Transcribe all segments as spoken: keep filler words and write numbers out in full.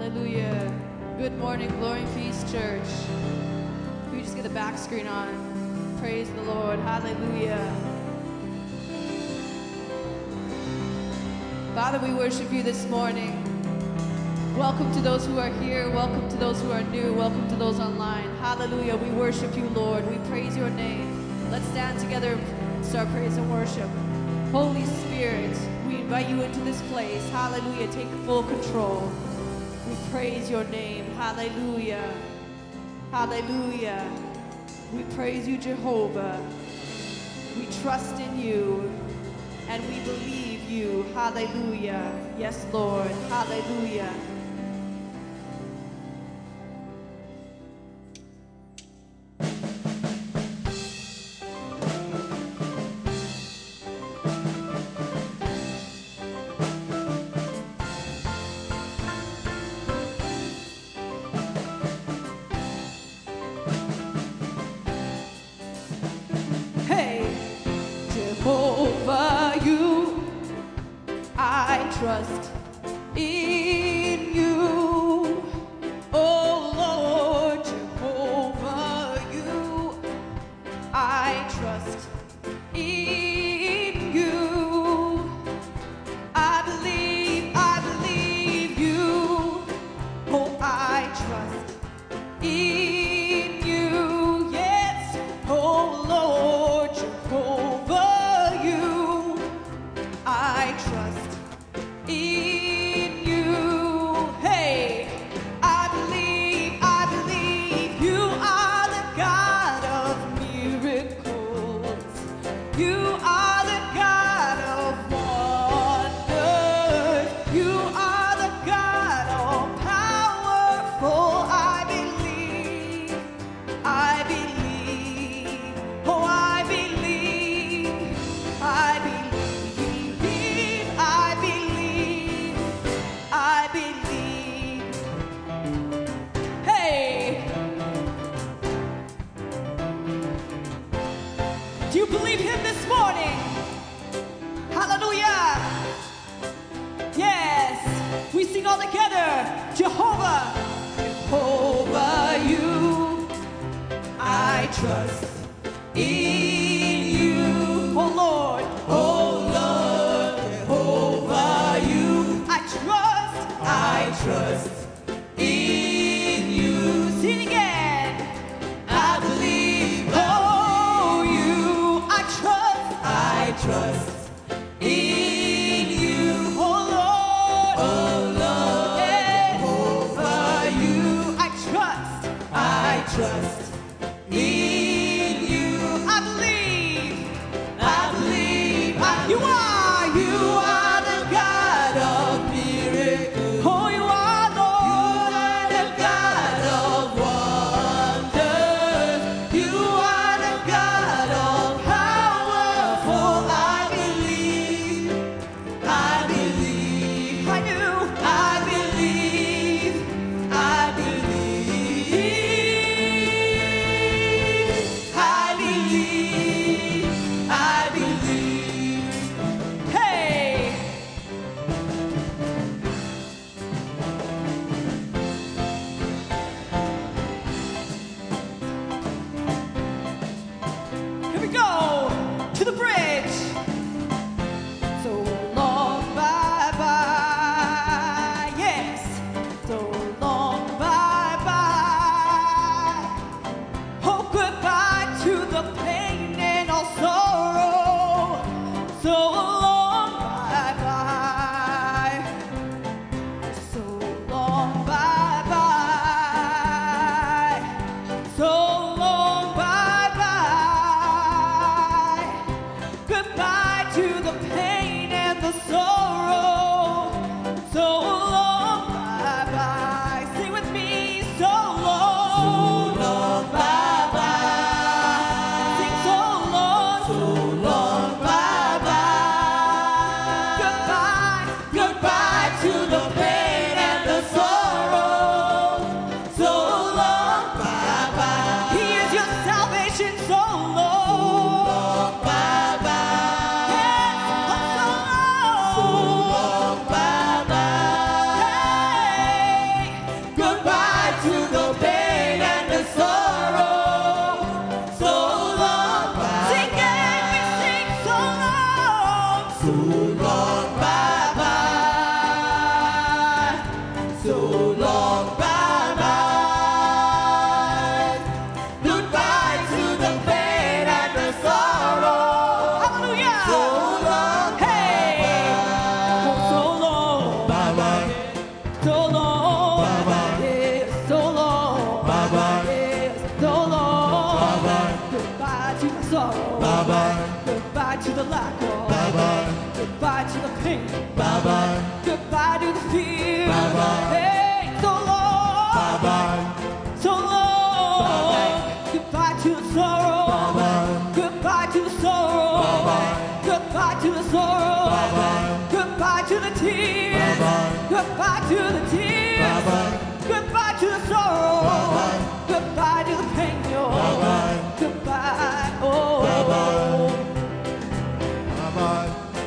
Hallelujah. Good morning, Glory Feast Church. Can we just get the back screen on? Praise the Lord. Hallelujah. Father, we worship you this morning. Welcome to those who are here. Welcome to those who are new. Welcome to those online. Hallelujah. We worship you, Lord. We praise your name. Let's stand together and start praise and worship. Holy Spirit, we invite you into this place. Hallelujah. Take full control. We praise your name. Hallelujah. Hallelujah. We praise you, Jehovah. We trust in you and we believe you. Hallelujah. Yes, Lord. Hallelujah. Jehovah, you, I trust in you. Oh Lord, Jehovah, you, I trust in you. I believe, I believe you. Oh, I trust in you. Yes, oh Lord, Jehovah, I trust in you. Hey, I believe, I believe you are the God of miracles. You are the God of wonders. You are the God all powerful. I believe, I believe, oh I believe, I believe. I believe. Hey! Do you believe him this morning? Hallelujah! Yes! We sing all together. Jehovah! Jehovah, you, I trust in you. Oh Lord! Oh Lord! Jehovah, you, I trust. I trust in you. Sing it again. I believe. Oh, you. I trust. I trust in you. Oh, Lord. Oh, Lord. Yeah. Over you. I trust. I trust in you. I believe. I believe. I, you are. You are the God of miracles. Oh, you are, Lord. You are the God of wonders. You are the God all powerful. I believe. I believe. I do. I believe. I believe. long bye-bye. Goodbye to the pain and the sorrow. Hallelujah. So long, Hey. Oh, so long. bye-bye. So long. Bye-bye. Yes, so long. Bye-bye. Yes, so long. Bye-bye. Goodbye to the sorrow. Bye-bye. Goodbye to the lack of. Bye-bye. Goodbye to the pain. Bye-bye. Goodbye to the fear. Bye-bye. Hey, so long. Bye-bye. So long. Bye-bye. Goodbye to the sorrow. Bye-bye. Goodbye to the sorrow. Bye-bye. Goodbye to the sorrow. Bye-bye. Goodbye to the tears. Bye-bye. Goodbye to the tears. Bye-bye. Goodbye to the sorrow. Bye-bye. Goodbye to the pain. Oh. Bye-bye. Goodbye. Oh. Bye-bye. Bye-bye.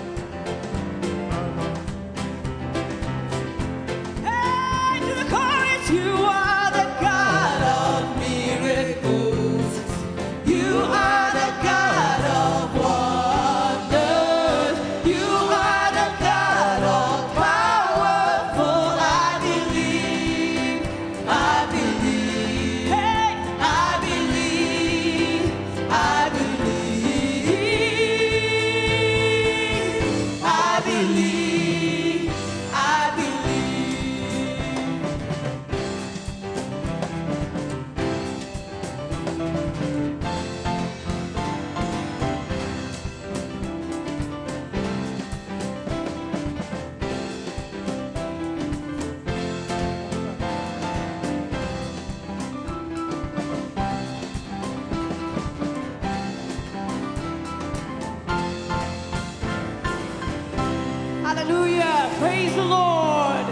Hey, to the chorus, you are the God of miracles. You are the God of wonders. You are the God of powerful. I believe, I believe. Hey, I believe, I believe. I believe, I believe. Hallelujah. Praise the Lord.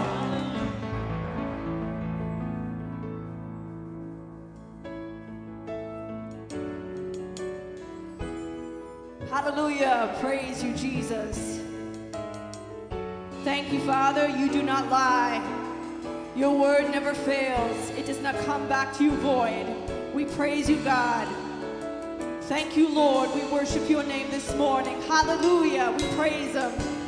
Hallelujah. Praise you, Jesus. Thank you, Father. You do not lie. Your word never fails. It does not come back to you void. We praise you, God. Thank you, Lord. We worship your name this morning. Hallelujah. We praise him.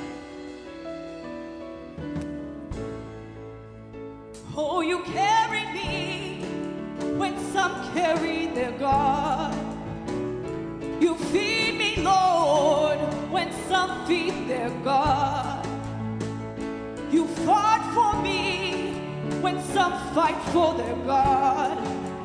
Oh, you carry me when some carry their God. You feed me, Lord, when some feed their God. You fought for me when some fight for their God.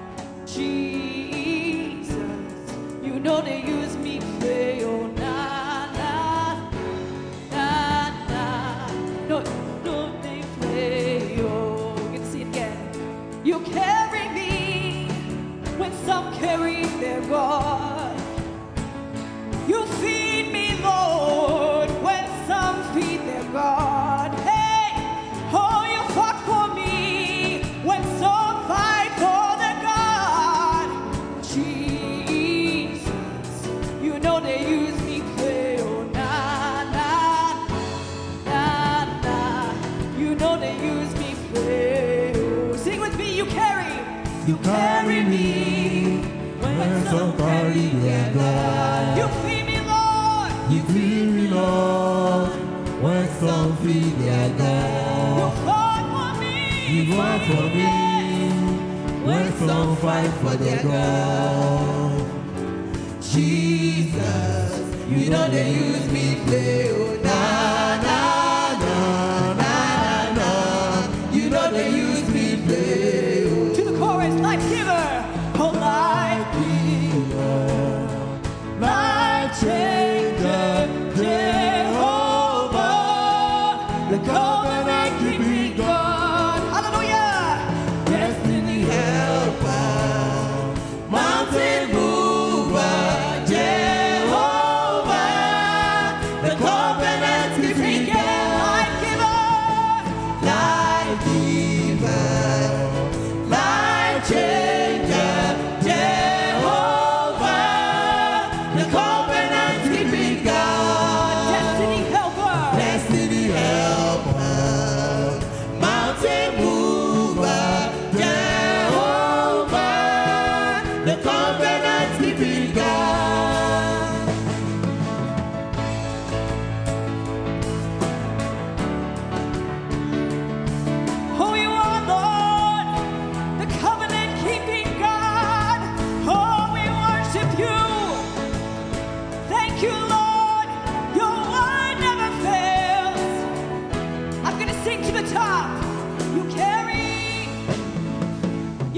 Jesus, you know they use me play, oh na na na na. No, no, they play, oh. You can see it again. You carry me when some carry their God. You feed me, Lord, when some feed their God. Hey, oh, you fought for me when some fight for their God. Jesus, you know they use me play, oh na na na na. You know they use me play. Oh, sing with me, you carry, You carry me when some carry their God. you feed me, Lord. You feed me, Lord, when some feed their You God. fought for me. You fight for me when some fight for their God. Jesus, you know they use me play, oh na na na na na. You know they use me play, oh. To the chorus, life giver. Oh, life giver. Life changer. Jehovah. The covenant keeping God. Hallelujah. Destiny helper, mountain mover, Jehovah, the covenant keeping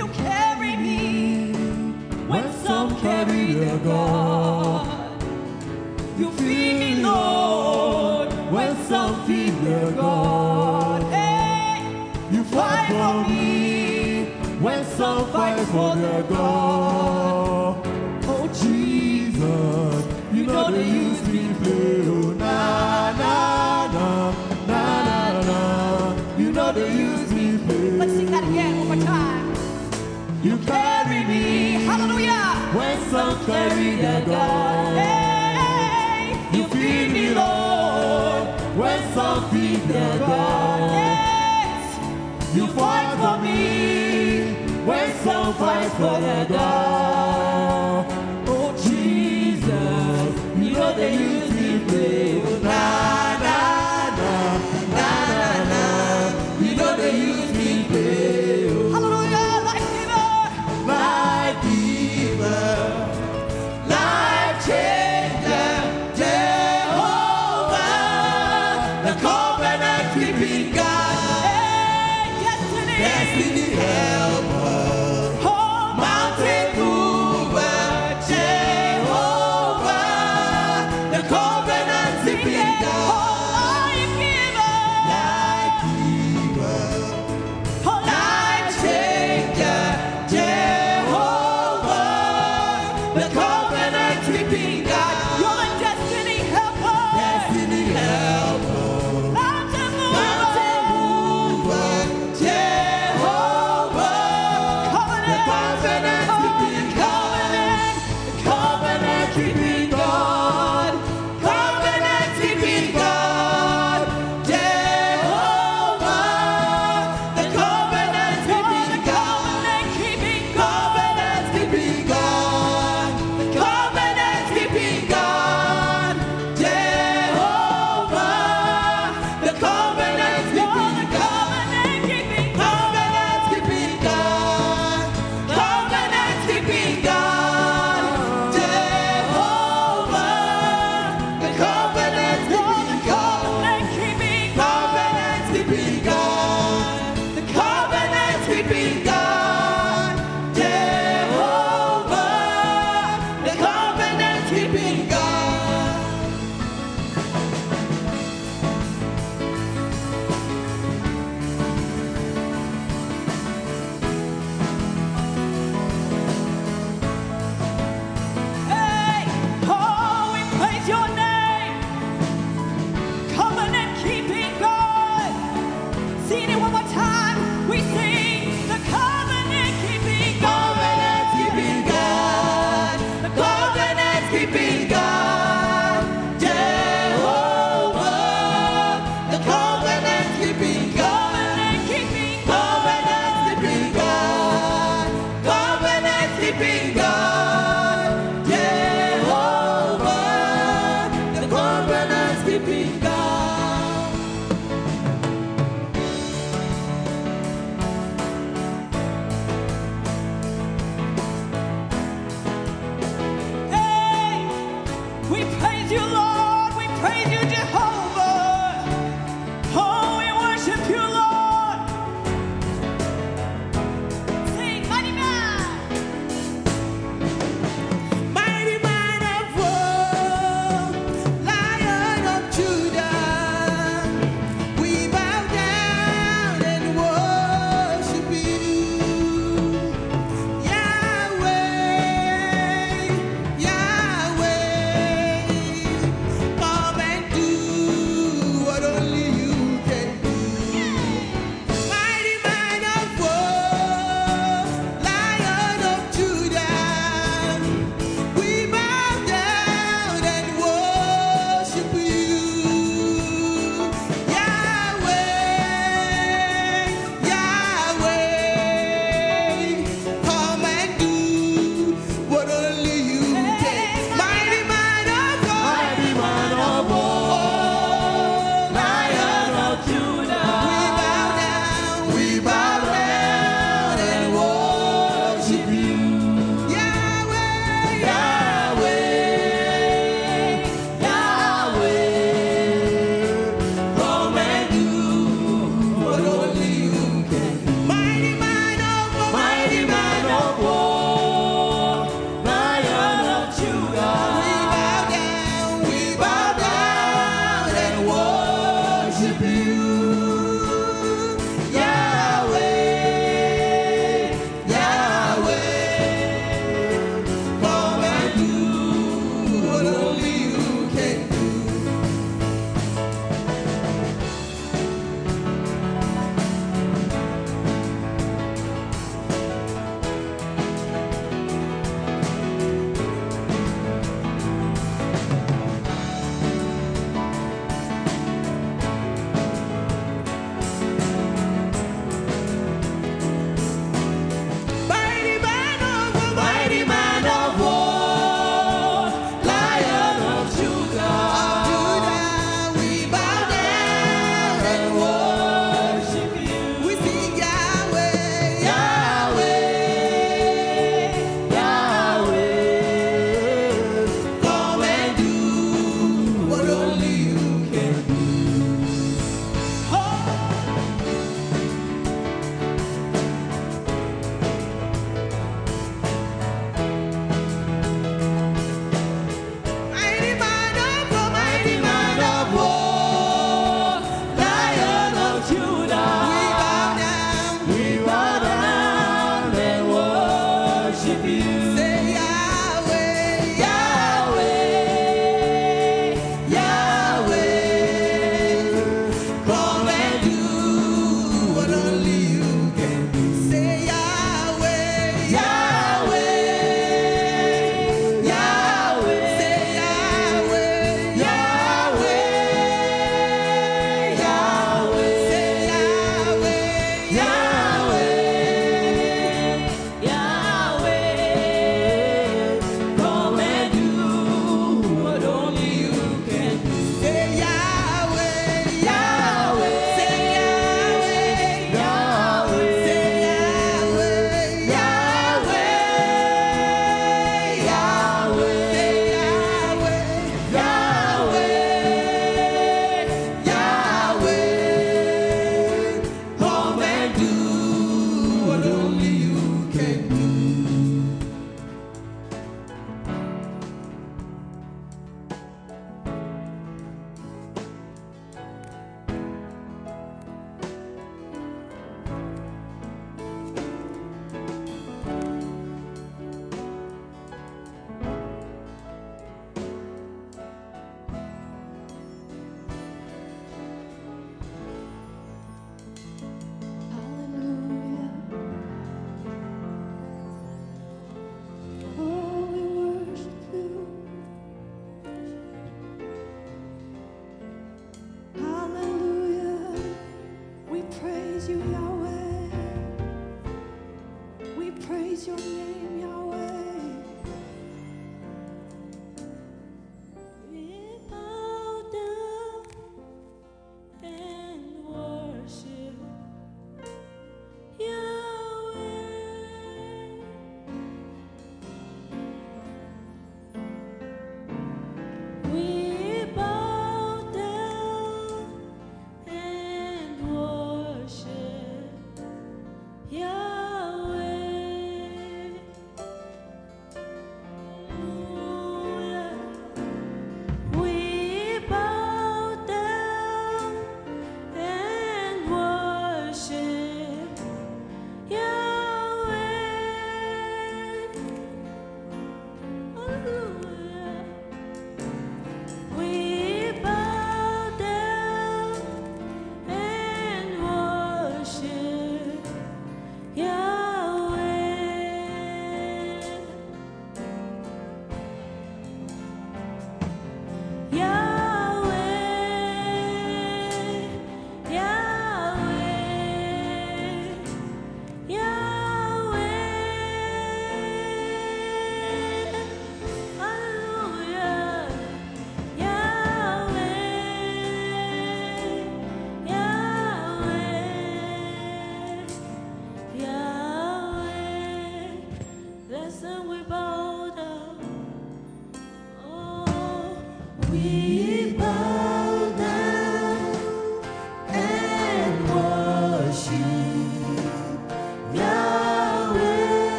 You carry me when some carry their God. You feed me, Lord, when some feed their God. Hey, you fight for me when some fight for their God. Oh Jesus, you know they use me play. Oh na na na na na na. You know they use me play. Let's sing that again one more time. You carry me, hallelujah, when some carry their God. Hey, you feed me, Lord, when some feed their God. Yes, you fight for me when some fight for their God. Oh Jesus, you know they use me play. Oh, na na na na na na. You know they use me play. Oh. Hallelujah, life giver, life giver, life changer, Jehovah, the covenant keeping God. Hey, destiny, destiny helper, oh, mountain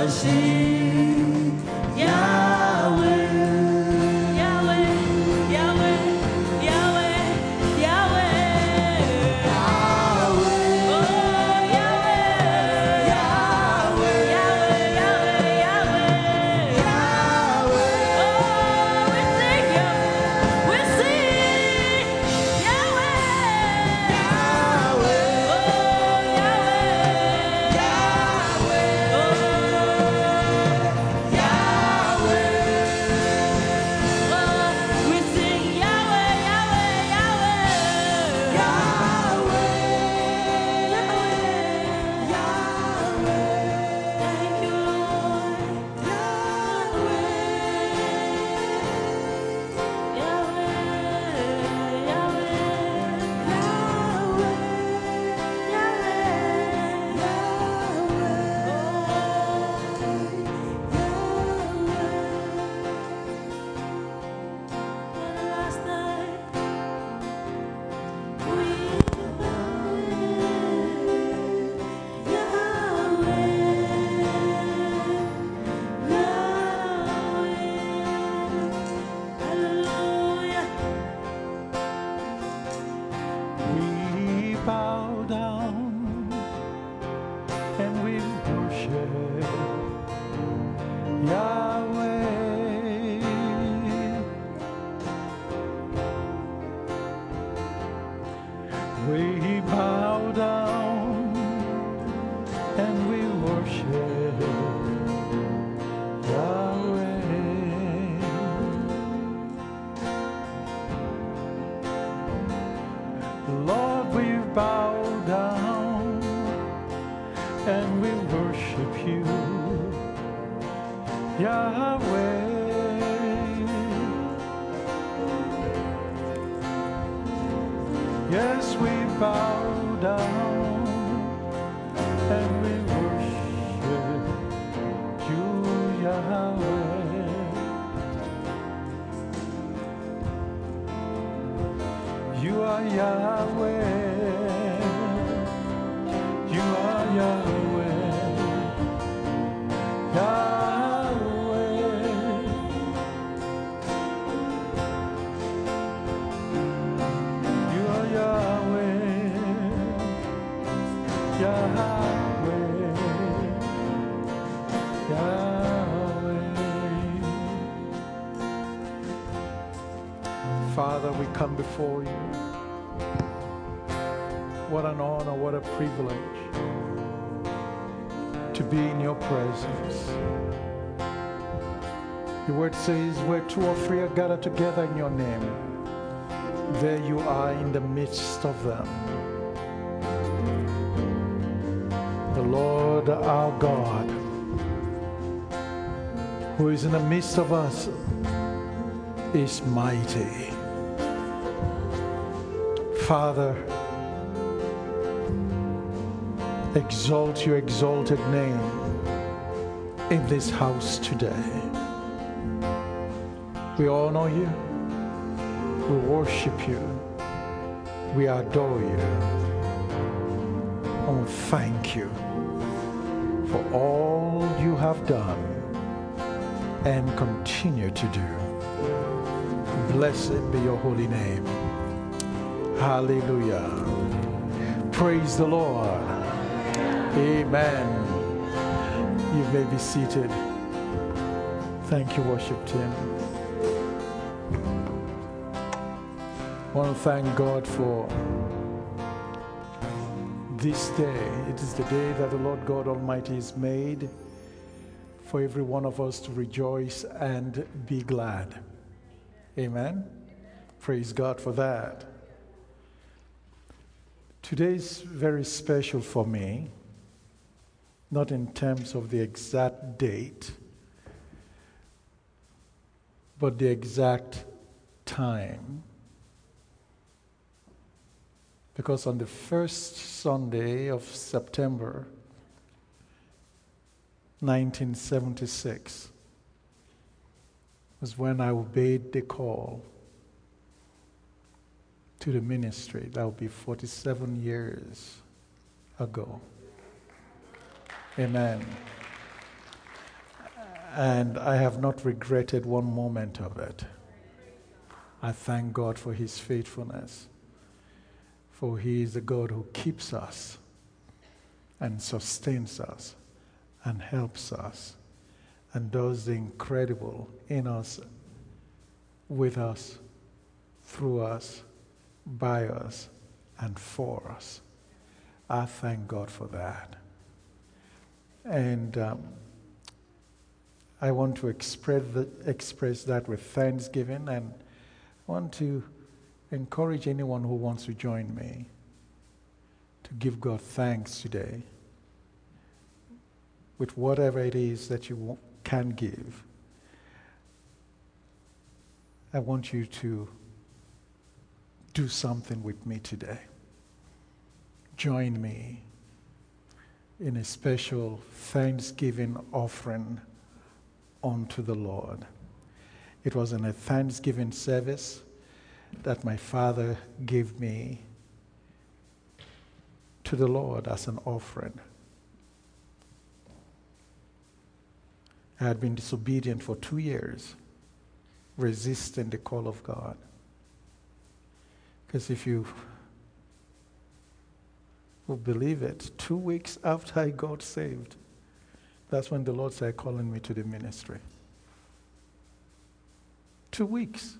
worship Yahweh. Yahweh, Yahweh, Yahweh, Yahweh. Oh, Yahweh, Yahweh, Yahweh, Yahweh, Yahweh. Oh, we sing you, we sing Yahweh, Yahweh. oh, Yahweh, we sing Yahweh, Yahweh, Yahweh. Thank you, Lord. Yahweh, Last night we We bow down and we worship Yahweh. We bow down and we worship Yahweh. Lord, we bow down and we worship you, Yahweh. Yes, we bow down and we worship you, Yahweh. You are Yahweh. You are Yahweh. Yahweh. You are Yahweh. Yahweh. Yahweh. Father, we come before you. What an honor, what a privilege to be in your presence. Your word says, where two or three are gathered together in your name, there you are in the midst of them. The Lord our God, who is in the midst of us, is mighty. Father, exalt your exalted name in this house today. We honor you, we worship you, we adore you, and we thank you for all you have done and continue to do. Blessed be your holy name. Hallelujah. Praise the Lord. Amen. You may be seated. Thank you, worship team. I want to thank God for this day. It is the day that the Lord God Almighty has made for every one of us to rejoice and be glad. Amen. Praise God for that. Today is very special for me, not in terms of the exact date, but the exact time. Because on the first Sunday of September nineteen seventy-six was when I obeyed the call to the ministry. That would be forty-seven years ago. Amen. And I have not regretted one moment of it. I thank God for his faithfulness. For he is the God who keeps us and sustains us and helps us and does the incredible in us, with us, through us, by us, and for us. I thank God for that. And um, I want to express, the, express that with thanksgiving, and I want to encourage anyone who wants to join me to give God thanks today with whatever it is that you can give. I want you to do something with me today. Join me in a special thanksgiving offering unto the Lord. It was in a thanksgiving service that my father gave me to the Lord as an offering. I had been disobedient for two years, resisting the call of God. Because if you will believe it, two weeks after I got saved, that's when the Lord started calling me to the ministry. Two weeks.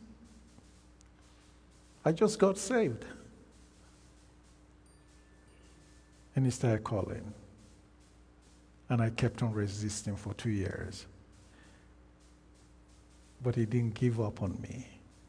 I just got saved. And he started calling. And I kept on resisting for two years. But he didn't give up on me.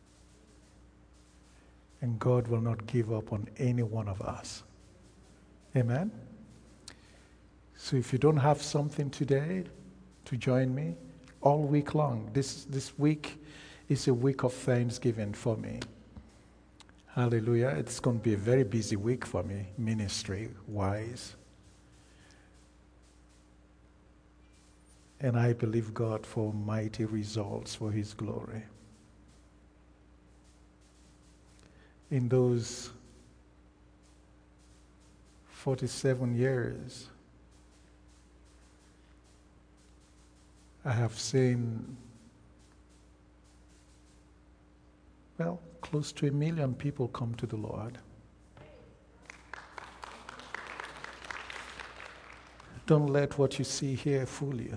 And God will not give up on any one of us. Amen? So if you don't have something today to join me, all week long, this, this week is a week of thanksgiving for me. Hallelujah. It's going to be a very busy week for me, ministry-wise. And I believe God for mighty results for his glory. In those forty-seven years, I have seen, well, close to a million people come to the Lord. Don't let what you see here fool you.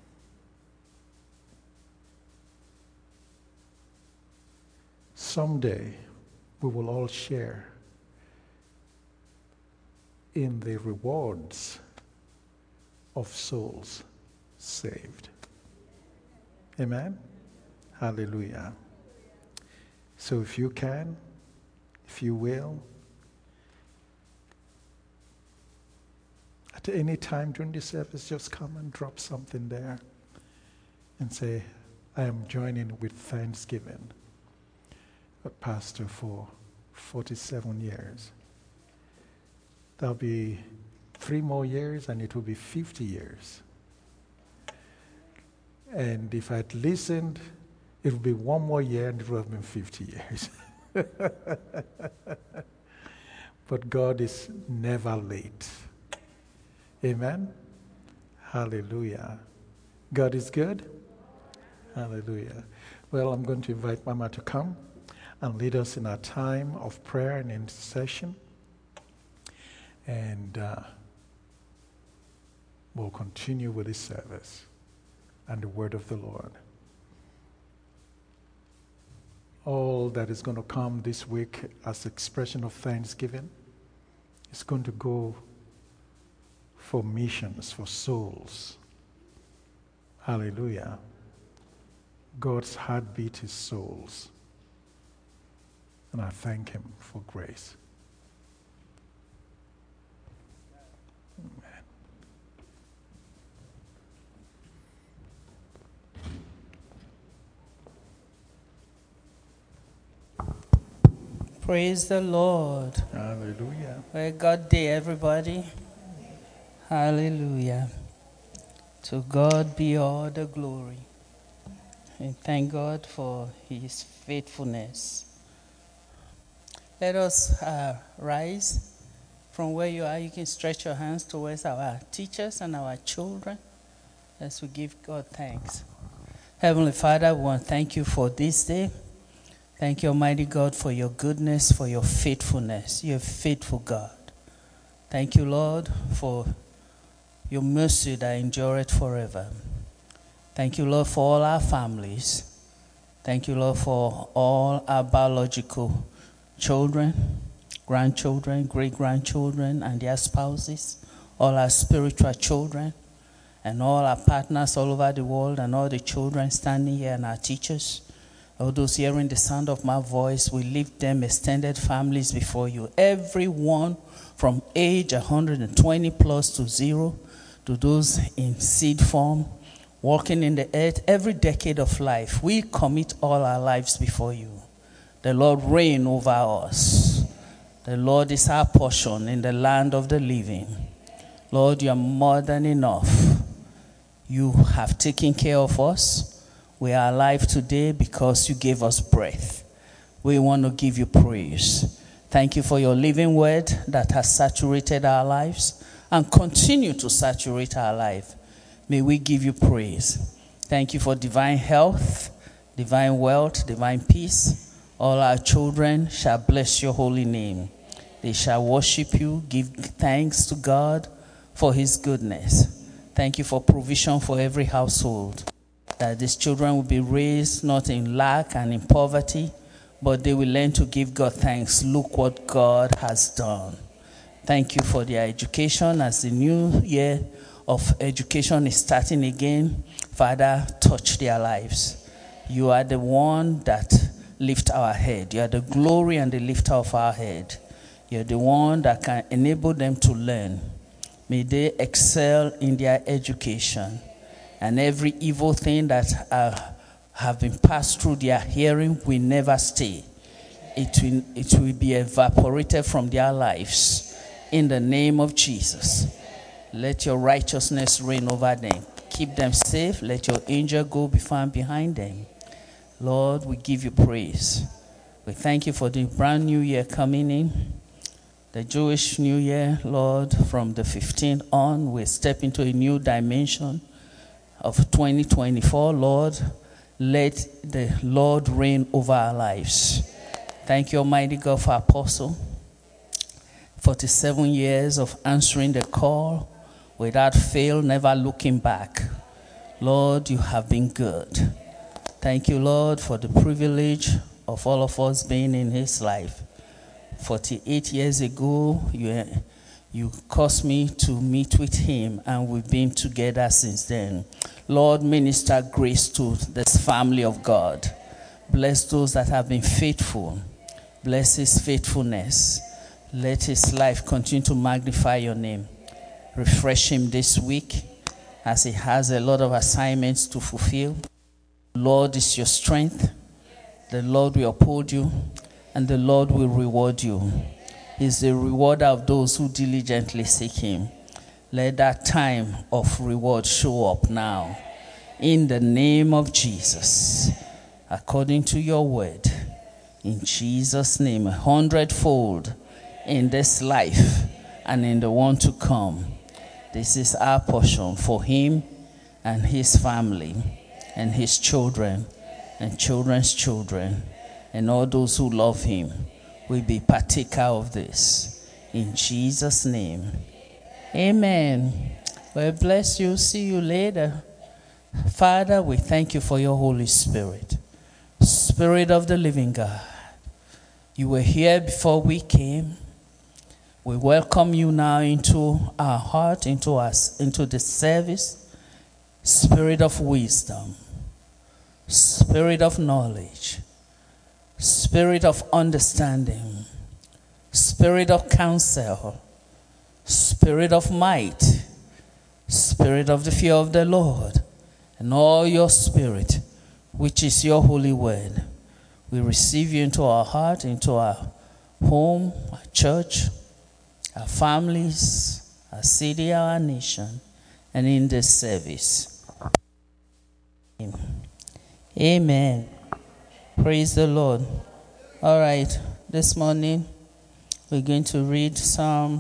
Someday, we will all share in the rewards of souls saved. Amen? Hallelujah. So if you can, if you will, at any time during the service, just come and drop something there and say, I am joining with thanksgiving. A pastor for forty-seven years. There'll be three more years and it will be fifty years. And if I'd listened, it would be one more year and it would have been fifty years. But God is never late. Amen? Hallelujah. God is good? Hallelujah. Well, I'm going to invite Mama to come and lead us in our time of prayer and intercession. And uh, we'll continue with this service and the word of the Lord. All that is going to come this week as expression of thanksgiving is going to go for missions, for souls. Hallelujah. God's heartbeat is souls. And I thank him for grace. Amen. Praise the Lord. Hallelujah. Well, God day, everybody. Hallelujah. To God be all the glory. And thank God for his faithfulness. Let us uh, rise from where you are. You can stretch your hands towards our teachers and our children as we give God thanks. Heavenly Father, we want to thank you for this day. Thank you, Almighty God, for your goodness, for your faithfulness. You're a faithful God. Thank you, Lord, for your mercy that endureth forever. Thank you, Lord, for all our families. Thank you, Lord, for all our biological children, grandchildren, great-grandchildren, and their spouses, all our spiritual children, and all our partners all over the world, and all the children standing here, and our teachers. All those hearing the sound of my voice, we lift them, extended families, before you. Everyone from age one hundred twenty plus to zero, to those in seed form, walking in the earth, every decade of life, we commit all our lives before you. The Lord reign over us. The Lord is our portion in the land of the living. Lord, you are more than enough. You have taken care of us. We are alive today because you gave us breath. We want to give you praise. Thank you for your living word that has saturated our lives and continue to saturate our life. May we give you praise. Thank you for divine health, divine wealth, divine peace. All our children shall bless your holy name. They shall worship you, give thanks to God for his goodness. Thank you for provision for every household, that these children will be raised not in lack and in poverty, but they will learn to give God thanks. Look what God has done. Thank you for their education as the new year of education is starting again. Father, touch their lives. You are the one that lifts our head. You are the glory and the lifter of our head. You are the one that can enable them to learn. May they excel in their education. And every evil thing that uh, have been passed through their hearing will never stay. It will, it will be evaporated from their lives. In the name of Jesus. Let your righteousness reign over them. Keep them safe. Let your angel go before and behind them. Lord, we give you praise. We thank you for the brand new year coming in. The Jewish New Year, Lord, from the fifteenth on, we step into a new dimension of twenty twenty-four. Lord, let the Lord reign over our lives. Thank you, Almighty God, for Apostle. forty-seven years of answering the call without fail, never looking back. Lord, you have been good. Thank you, Lord, for the privilege of all of us being in his life. forty-eight years ago, you, you caused me to meet with him, and we've been together since then. Lord, minister grace to this family of God. Bless those that have been faithful. Bless his faithfulness. Let his life continue to magnify your name. Refresh him this week as he has a lot of assignments to fulfill. Lord is your strength. The Lord will uphold you, and the Lord will reward you. He's the rewarder of those who diligently seek him. Let that time of reward show up now. In the name of Jesus, according to your word, in Jesus' name, a hundredfold in this life and in the one to come. This is our portion for him and his family and his children and children's children and all those who love him will be partaker of this. In Jesus' name, amen. Well, bless you. See you later. Father, we thank you for your Holy Spirit. Spirit of the living God. You were here before we came. We welcome you now into our heart, into us, into the service. Spirit of wisdom. Spirit of knowledge. Spirit of understanding. Spirit of counsel. Spirit of might. Spirit of the fear of the Lord. And all your spirit, which is your holy word. We receive you into our heart, into our home, our church, our families, our city, our nation, and in this service. Amen. Praise the Lord. All right, this morning we're going to read Psalm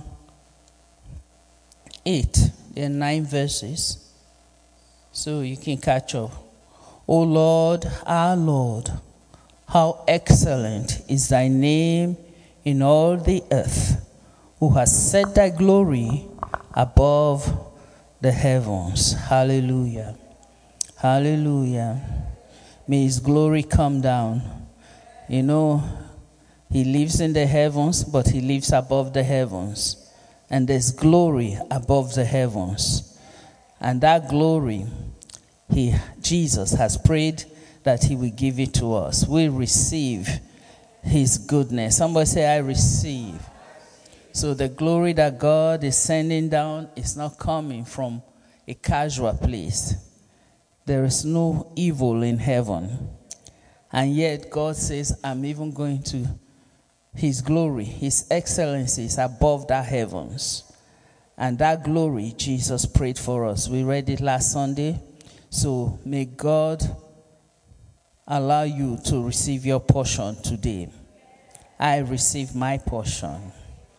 eight. There are nine verses, so you can catch up. O Lord, our Lord, how excellent is thy name in all the earth, who has set thy glory above the heavens. Hallelujah. Hallelujah. May his glory come down. You know, he lives in the heavens, but he lives above the heavens. And there's glory above the heavens. And that glory, he, Jesus has prayed that he will give it to us. We receive his goodness. Somebody say, I receive. So the glory that God is sending down is not coming from a casual place. There is no evil in heaven. And yet God says, I'm even going to his glory, his excellency is above the heavens. And that glory, Jesus prayed for us. We read it last Sunday. So may God allow you to receive your portion today. I receive my portion.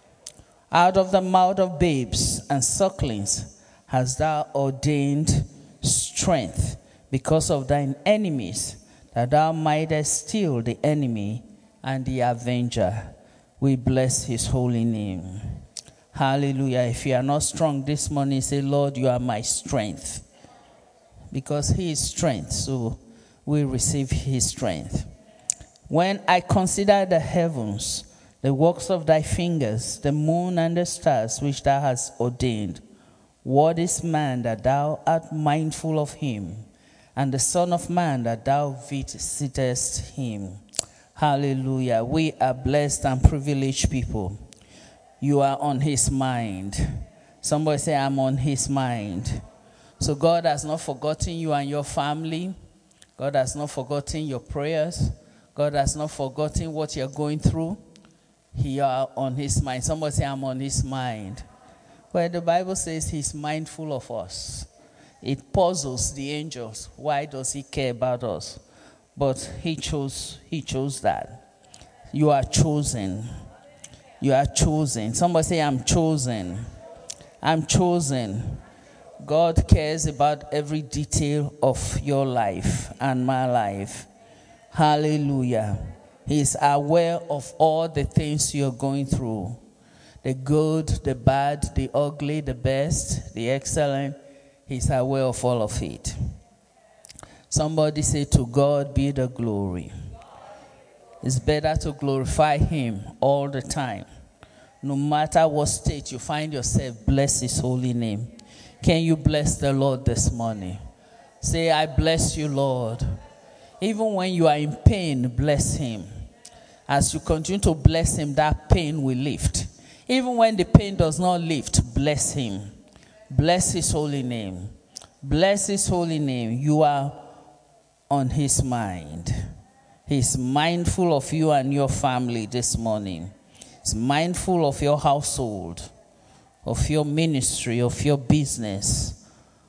Out of the mouth of babes and sucklings hast thou ordained strength because of thine enemies, that thou mightest still the enemy and the avenger. We bless his holy name. Hallelujah. If you are not strong this morning, say, Lord, you are my strength. Because he is strength, so we receive his strength. When I consider the heavens, the works of thy fingers, the moon and the stars which thou hast ordained, what is man that thou art mindful of him, and the son of man that thou visitest him? Hallelujah. We are blessed and privileged people. You are on his mind. Somebody say, I'm on his mind. So God has not forgotten you and your family. God has not forgotten your prayers. God has not forgotten what you're going through. You are on his mind. Somebody say, I'm on his mind. Well, the Bible says he's mindful of us. It puzzles the angels. Why does he care about us? But he chose, he chose that. You are chosen. You are chosen. Somebody say, I'm chosen. I'm chosen. God cares about every detail of your life and my life. Hallelujah. He is aware of all the things you're going through. The good, the bad, the ugly, the best, the excellent. He's aware of all of it. Somebody say, to God be the glory. It's better to glorify him all the time. No matter what state you find yourself, bless his holy name. Can you bless the Lord this morning? Say, I bless you, Lord. Even when you are in pain, bless him. As you continue to bless him, that pain will lift. Even when the pain does not lift, bless him. Bless his holy name. Bless his holy name. You are on his mind. He's mindful of you and your family this morning. He's mindful of your household, of your ministry, of your business.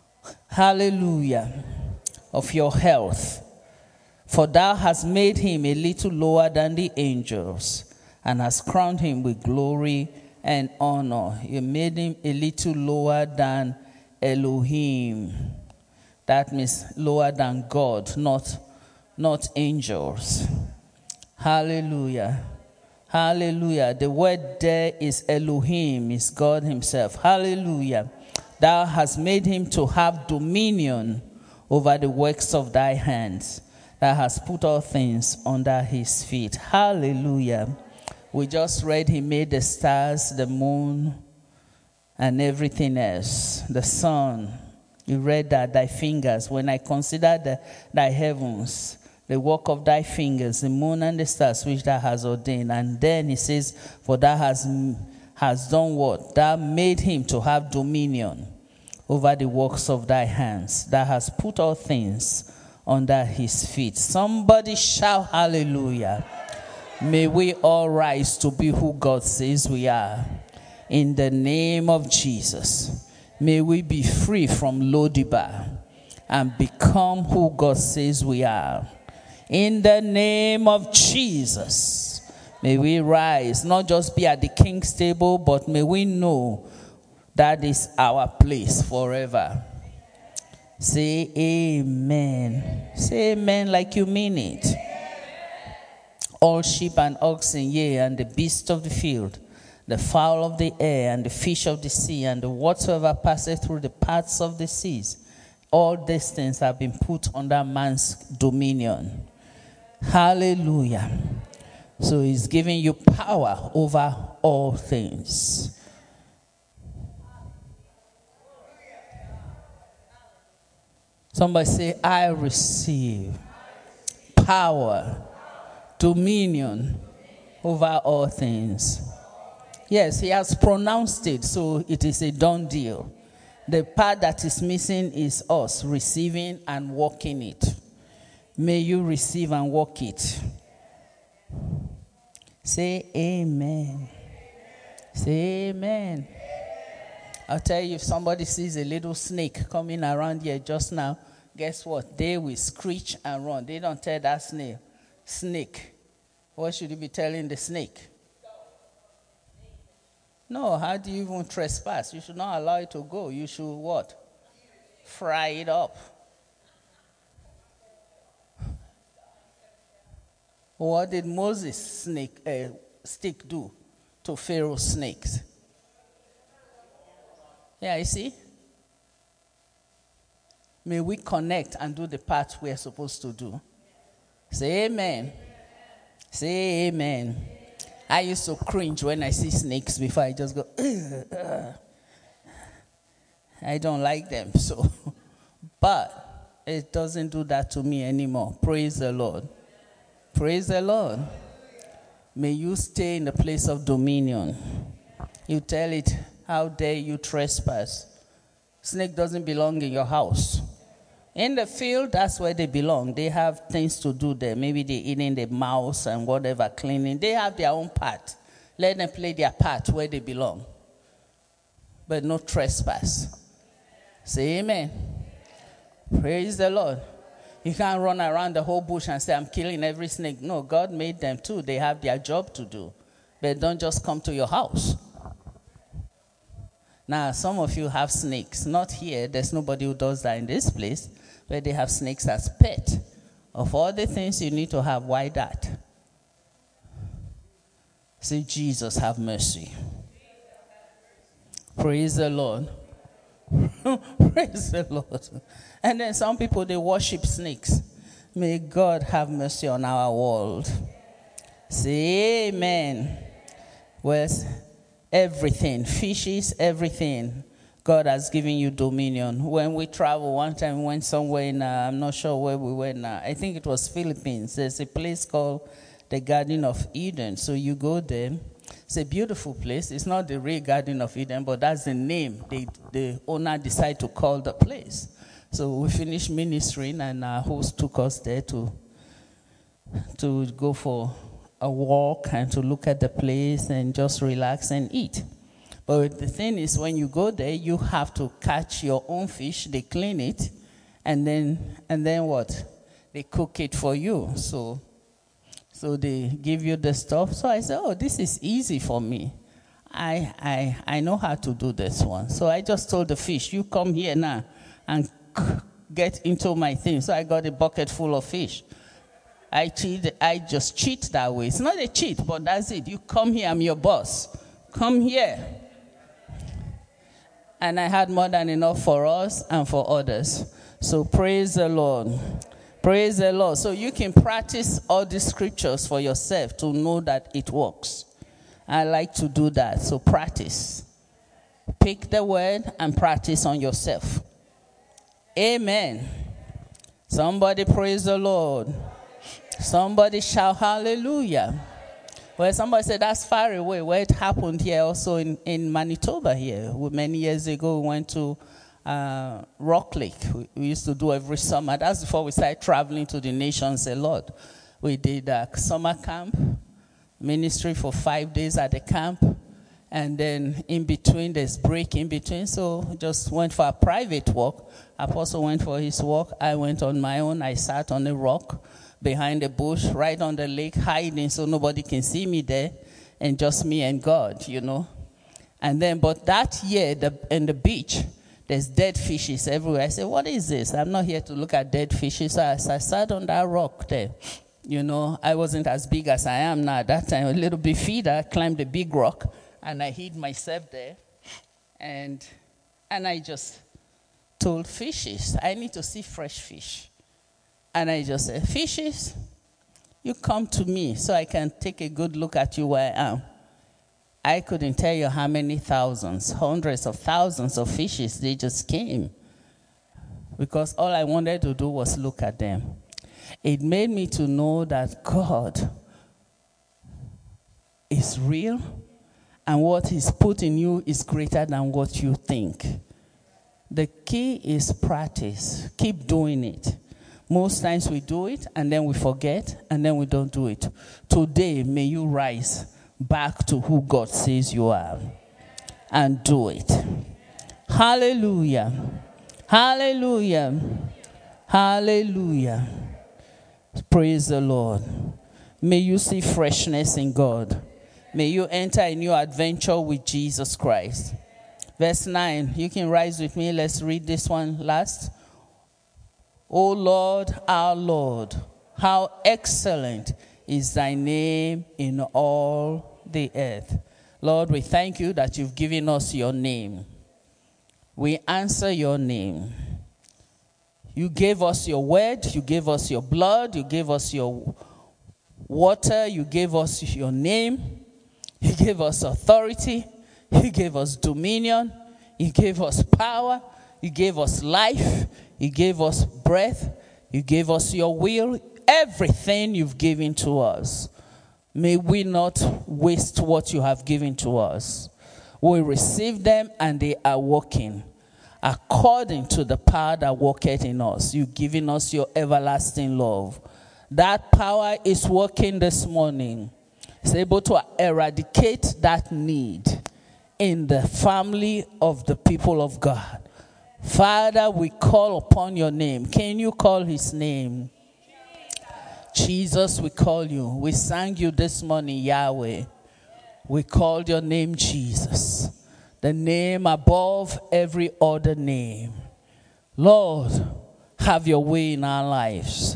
Hallelujah. Of your health. For thou hast made him a little lower than the angels, and hast crowned him with glory and honor. You made him a little lower than Elohim. That means lower than God, not, not angels. Hallelujah. Hallelujah. The word there is Elohim, is God himself. Hallelujah. Thou hast made him to have dominion over the works of thy hands. Thou hast put all things under his feet. Hallelujah. We just read he made the stars, the moon, and everything else. The sun. You read that, thy fingers. When I consider the, thy heavens, the work of thy fingers, the moon and the stars which thou hast ordained. And then he says, for thou hast, hast done what? Thou made him to have dominion over the works of thy hands. Thou hast put all things under his feet. Somebody shout hallelujah. May we all rise to be who God says we are. In the name of Jesus. May we be free from Lodibar and become who God says we are. In the name of Jesus. May we rise, not just be at the king's table, but may we know that is our place forever. Say amen. Say amen like you mean it. All sheep and oxen, yea, and the beasts of the field, the fowl of the air, and the fish of the sea, and the whatsoever passeth through the paths of the seas, all these things have been put under man's dominion. Hallelujah. So he's giving you power over all things. Somebody say, I receive power, dominion over all things. Yes, he has pronounced it, so it is a done deal. The part that is missing is us receiving and walking it. May you receive and walk it. Say amen. Say amen. I'll tell you, if somebody sees a little snake coming around here just now, guess what? They will screech and run. They don't tell that snake. Snake. What should you be telling the snake? No, how do you even trespass? You should not allow it to go. You should what? Fry it up. What did Moses' snake uh, stick do to Pharaoh's snakes? Yeah, you see? May we connect and do the part we are supposed to do. Say amen. Say amen. I used to cringe when I see snakes before. I just go, ugh, ugh. I don't like them. So, but it doesn't do that to me anymore. Praise the Lord. Praise the Lord. May you stay in the place of dominion. You tell it, how dare you trespass? Snake doesn't belong in your house. In the field, that's where they belong. They have things to do there. Maybe they're eating the mouse and whatever, cleaning. They have their own part. Let them play their part where they belong. But no trespass. Say amen. Praise the Lord. You can't run around the whole bush and say, I'm killing every snake. No, God made them too. They have their job to do. But don't just come to your house. Now, some of you have snakes. Not here. There's nobody who does that in this place. But they have snakes as pet. Of all the things you need to have, why that? Say, Jesus, have mercy. Praise the Lord. Praise the Lord. And then some people, they worship snakes. May God have mercy on our world. Say amen. Well, everything, fishes, everything. God has given you dominion. When we travel, one time we went somewhere in, uh, I'm not sure where we went now. I think it was Philippines. There's a place called the Garden of Eden. So you go there. It's a beautiful place. It's not the real Garden of Eden, but that's the name they, the owner decided to call the place. So we finished ministering, and our host took us there to, to go for a walk and to look at the place and just relax and eat. But the thing is, when you go there, you have to catch your own fish. They clean it, and then and then what? They cook it for you. So, so they give you the stuff. So I said, oh, this is easy for me. I I I know how to do this one. So I just told the fish, you come here now and get into my thing. So I got a bucket full of fish. I cheat. I just cheat that way. It's not a cheat, but that's it. You come here, I'm your boss. Come here. And I had more than enough for us and for others. So praise the Lord. Praise the Lord. So you can practice all the scriptures for yourself to know that it works. I like to do that. So practice. Pick the word and practice on yourself. Amen. Somebody praise the Lord. Somebody shout hallelujah. Well, somebody said that's far away. Where it happened here also in, in Manitoba here. Many years ago, we went to uh, Rock Lake. We, we used to do every summer. That's before we started traveling to the nations a lot. We did a summer camp, ministry for five days at the camp. And then in between, there's break in between. So just went for a private walk. Apostle went for his walk. I went on my own. I sat on a rock behind a bush, right on the lake, hiding so nobody can see me there, and just me and God, you know. And then, but that year, the, in the beach, There's dead fishes everywhere. I said, what is this? I'm not here to look at dead fishes. So as I sat on that rock there, you know, I wasn't as big as I am now. At that time, a little bit feeder, I climbed a big rock, and I hid myself there. And, and I just told fishes, I need to see fresh fish. And I just said, fishes, you come to me so I can take a good look at you where I am. I couldn't tell you how many thousands, hundreds of thousands of fishes, they just came. Because all I wanted to do was look at them. It made me to know that God is real, and what He's put in you is greater than what you think. The key is practice. Keep doing it. Most times we do it, and then we forget, and then we don't do it. Today, may you rise back to who God says you are and do it. Hallelujah. Hallelujah. Hallelujah. Praise the Lord. May you see freshness in God. May you enter a new adventure with Jesus Christ. Verse nine. You can rise with me. Let's read this one last. O Lord, our Lord, how excellent is thy name in all the earth. Lord, we thank you that you've given us your name. We answer your name. You gave us your word, you gave us your blood, you gave us your water, you gave us your name, you gave us authority, you gave us dominion, you gave us power, you gave us life, you gave us breath, you gave us your will, everything you've given to us. May we not waste what you have given to us. We receive them and they are working according to the power that worketh in us. You've given us your everlasting love. That power is working this morning. It's able to eradicate that need in the family of the people of God. Father, we call upon your name. Can you call his name? Jesus, we call you. We sang you this morning, Yahweh. We called your name, Jesus. The name above every other name. Lord, have your way in our lives.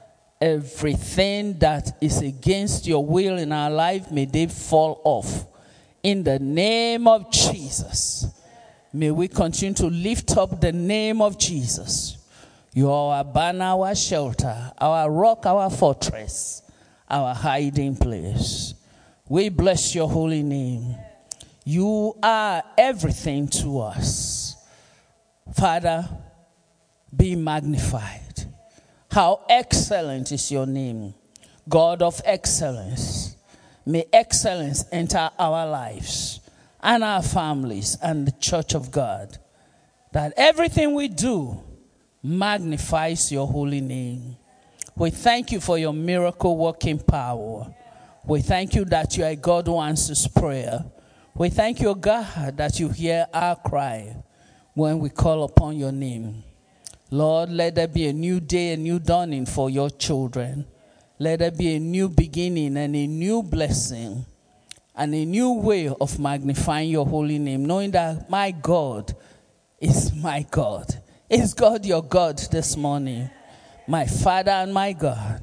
Everything that is against your will in our life, may they fall off. In the name of Jesus. May we continue to lift up the name of Jesus. You are our banner, our shelter, our rock, our fortress, our hiding place. We bless your holy name. You are everything to us. Father, be magnified. How excellent is your name, God of excellence. May excellence enter our lives and our families and the church of God. That everything we do magnifies your holy name. We thank you for your miracle working power. We thank you that you are a God who answers prayer. We thank you, God, that you hear our cry when we call upon your name. Lord, let there be a new day, a new dawning for your children. Let there be a new beginning and a new blessing and a new way of magnifying your holy name, knowing that my God is my God. Is God your God this morning? My Father and my God,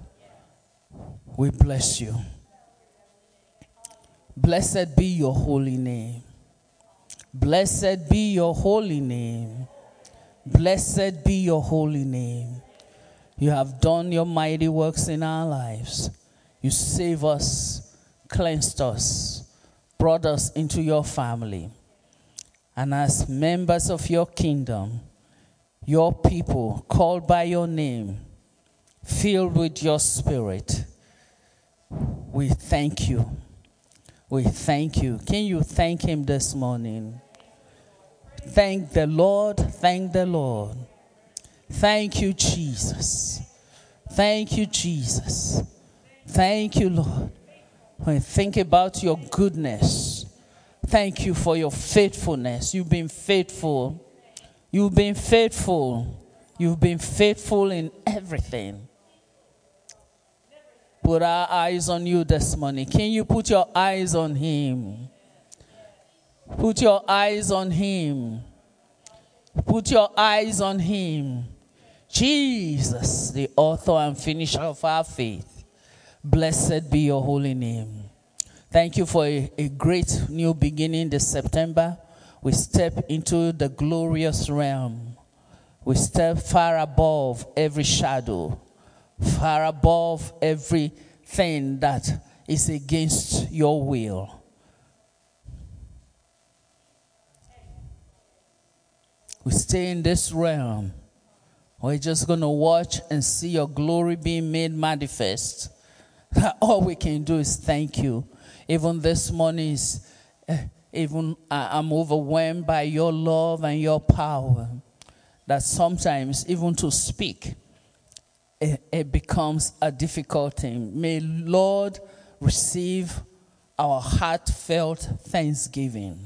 we bless you. Blessed be your holy name. Blessed be your holy name. Blessed be your holy name. You have done your mighty works in our lives. You saved us, cleansed us, brought us into your family. And as members of your kingdom, your people called by your name, filled with your spirit, we thank you. We thank you. Can you thank him this morning? Thank the Lord. Thank the Lord. Thank you, Jesus. Thank you, Jesus. Thank you, Lord. When I think about your goodness, thank you for your faithfulness. You've been faithful. You've been faithful. You've been faithful in everything. Put our eyes on you this morning. Can you put your eyes on him? Put your eyes on him. Put your eyes on him. Jesus, the author and finisher of our faith. Blessed be your holy name. Thank you for a, a great new beginning this September. We step into the glorious realm. We step far above every shadow, far above everything that is against your will. We stay in this realm. We're just going to watch and see your glory being made manifest. All we can do is thank you. Even this morning, is, uh, even uh, I'm overwhelmed by your love and your power. That sometimes, even to speak, it, it becomes a difficult thing. May Lord receive our heartfelt thanksgiving.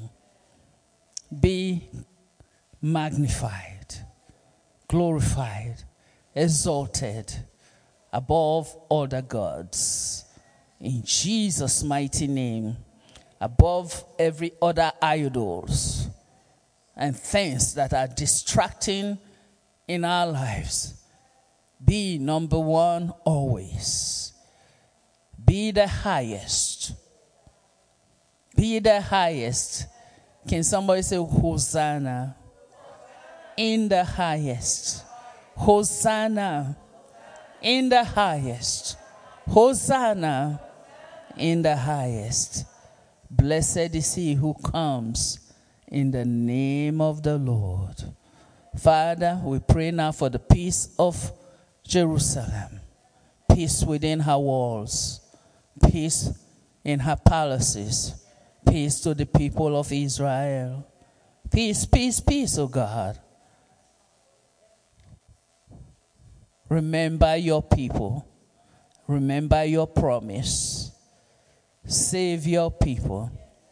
Be magnified, glorified, exalted above other gods. In Jesus' mighty name, above every other idols and things that are distracting in our lives. Be number one always. Be the highest. Be the highest. Can somebody say Hosanna? In the highest. Hosanna. In the highest. Hosanna. In the highest. Blessed is he who comes in the name of the Lord. Father, we pray now for the peace of Jerusalem. Peace within her walls. Peace in her palaces. Peace to the people of Israel. Peace, peace, peace, oh God. Remember your people. Remember your promise. Save your people.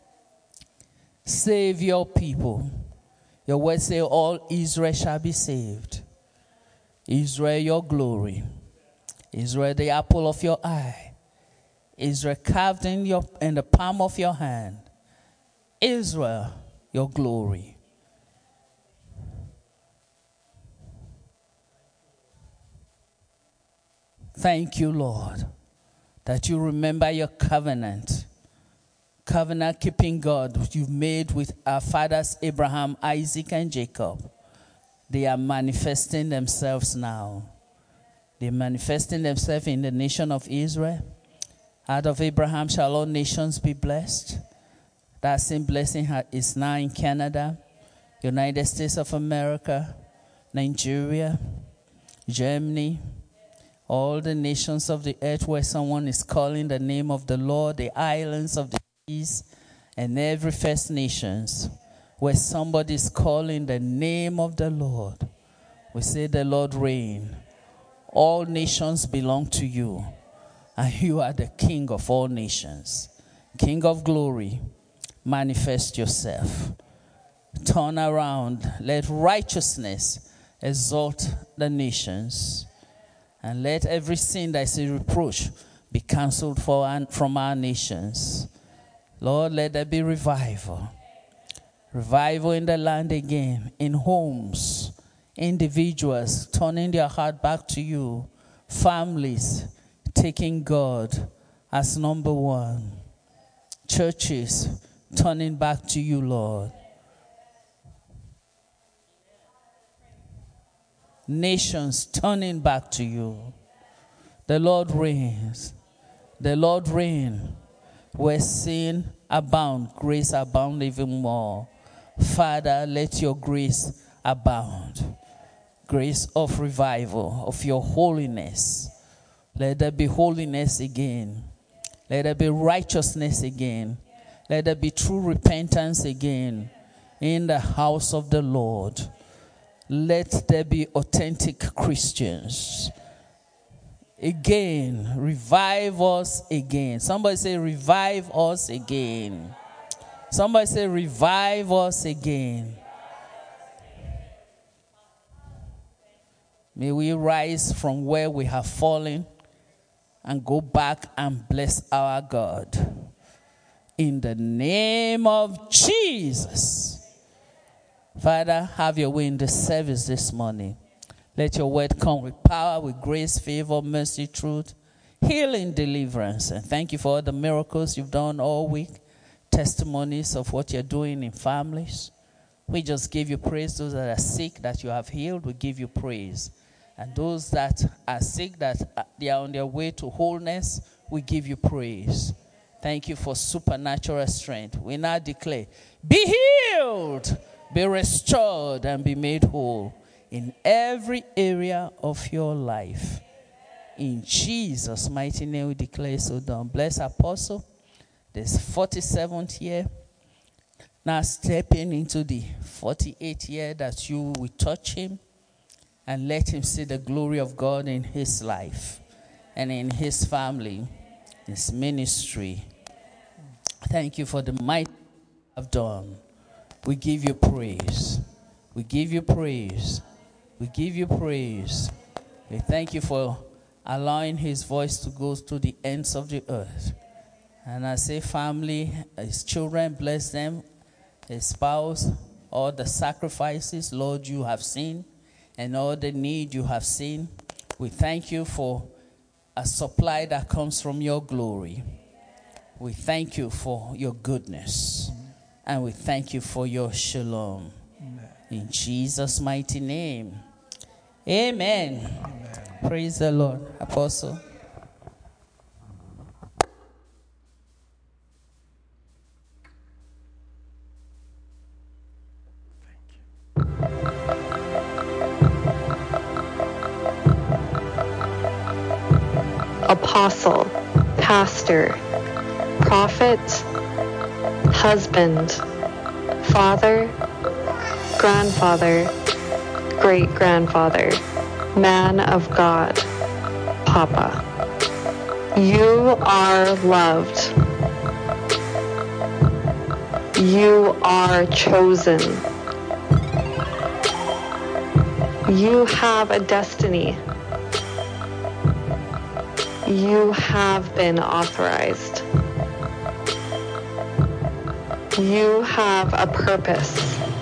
Save your people. Your word says all Israel shall be saved. Israel, your glory. Israel, the apple of your eye. Israel, carved in, your, in the palm of your hand. Israel, your glory. Thank you, Lord, that you remember your covenant. Covenant keeping God you've made with our fathers Abraham, Isaac, and Jacob. They are manifesting themselves now. They're manifesting themselves in the nation of Israel. Out of Abraham shall all nations be blessed. That same blessing is now in Canada, United States of America, Nigeria, Germany, all the nations of the earth where someone is calling the name of the Lord, the islands of the seas, and every First Nations where somebody is calling the name of the Lord. We say the Lord reign. All nations belong to you, and you are the King of all nations. King of glory, manifest yourself. Turn around. Let righteousness exalt the nations. And let every sin that is a reproach be cancelled for our, from our nations. Lord, let there be revival. Revival in the land again, in homes, individuals turning their heart back to you, families taking God as number one, churches turning back to you, Lord. Nations turning back to you. The Lord reigns. The Lord reigns. Where sin abound, grace abound even more. Father, let your grace abound. Grace of revival, of your holiness. Let there be holiness again. Let there be righteousness again. Let there be true repentance again in the house of the Lord. Let there be authentic Christians. Again, revive us again. Somebody say, revive us again. Somebody say, revive us again. May we rise from where we have fallen and go back and bless our God. In the name of Jesus. Father, have your way in the service this morning. Let your word come with power, with grace, favor, mercy, truth, healing, deliverance. And thank you for all the miracles you've done all week, testimonies of what you're doing in families. We just give you praise. Those that are sick that you have healed, we give you praise. And those that are sick, that they are on their way to wholeness, we give you praise. Thank you for supernatural strength. We now declare, be healed, be restored, and be made whole in every area of your life. In Jesus' mighty name we declare so done. Bless Apostle. This forty-seventh year. Now stepping into the forty-eighth year that you will touch him and let him see the glory of God in his life and in his family, his ministry. Thank you for the might you have done. We give you praise. We give you praise. We give you praise. We thank you for allowing his voice to go to the ends of the earth. And I say family, his children, bless them, his spouse, all the sacrifices, Lord, you have seen, and all the need you have seen. We thank you for a supply that comes from your glory. We thank you for your goodness. And we thank you for your shalom. Amen. In Jesus' mighty name. Amen. Amen. Praise the Lord. Apostle. Apostle, pastor, prophet, husband, father, grandfather, great-grandfather, man of God, Papa. You are loved. You are chosen. You have a destiny. You have been authorized. You have a purpose.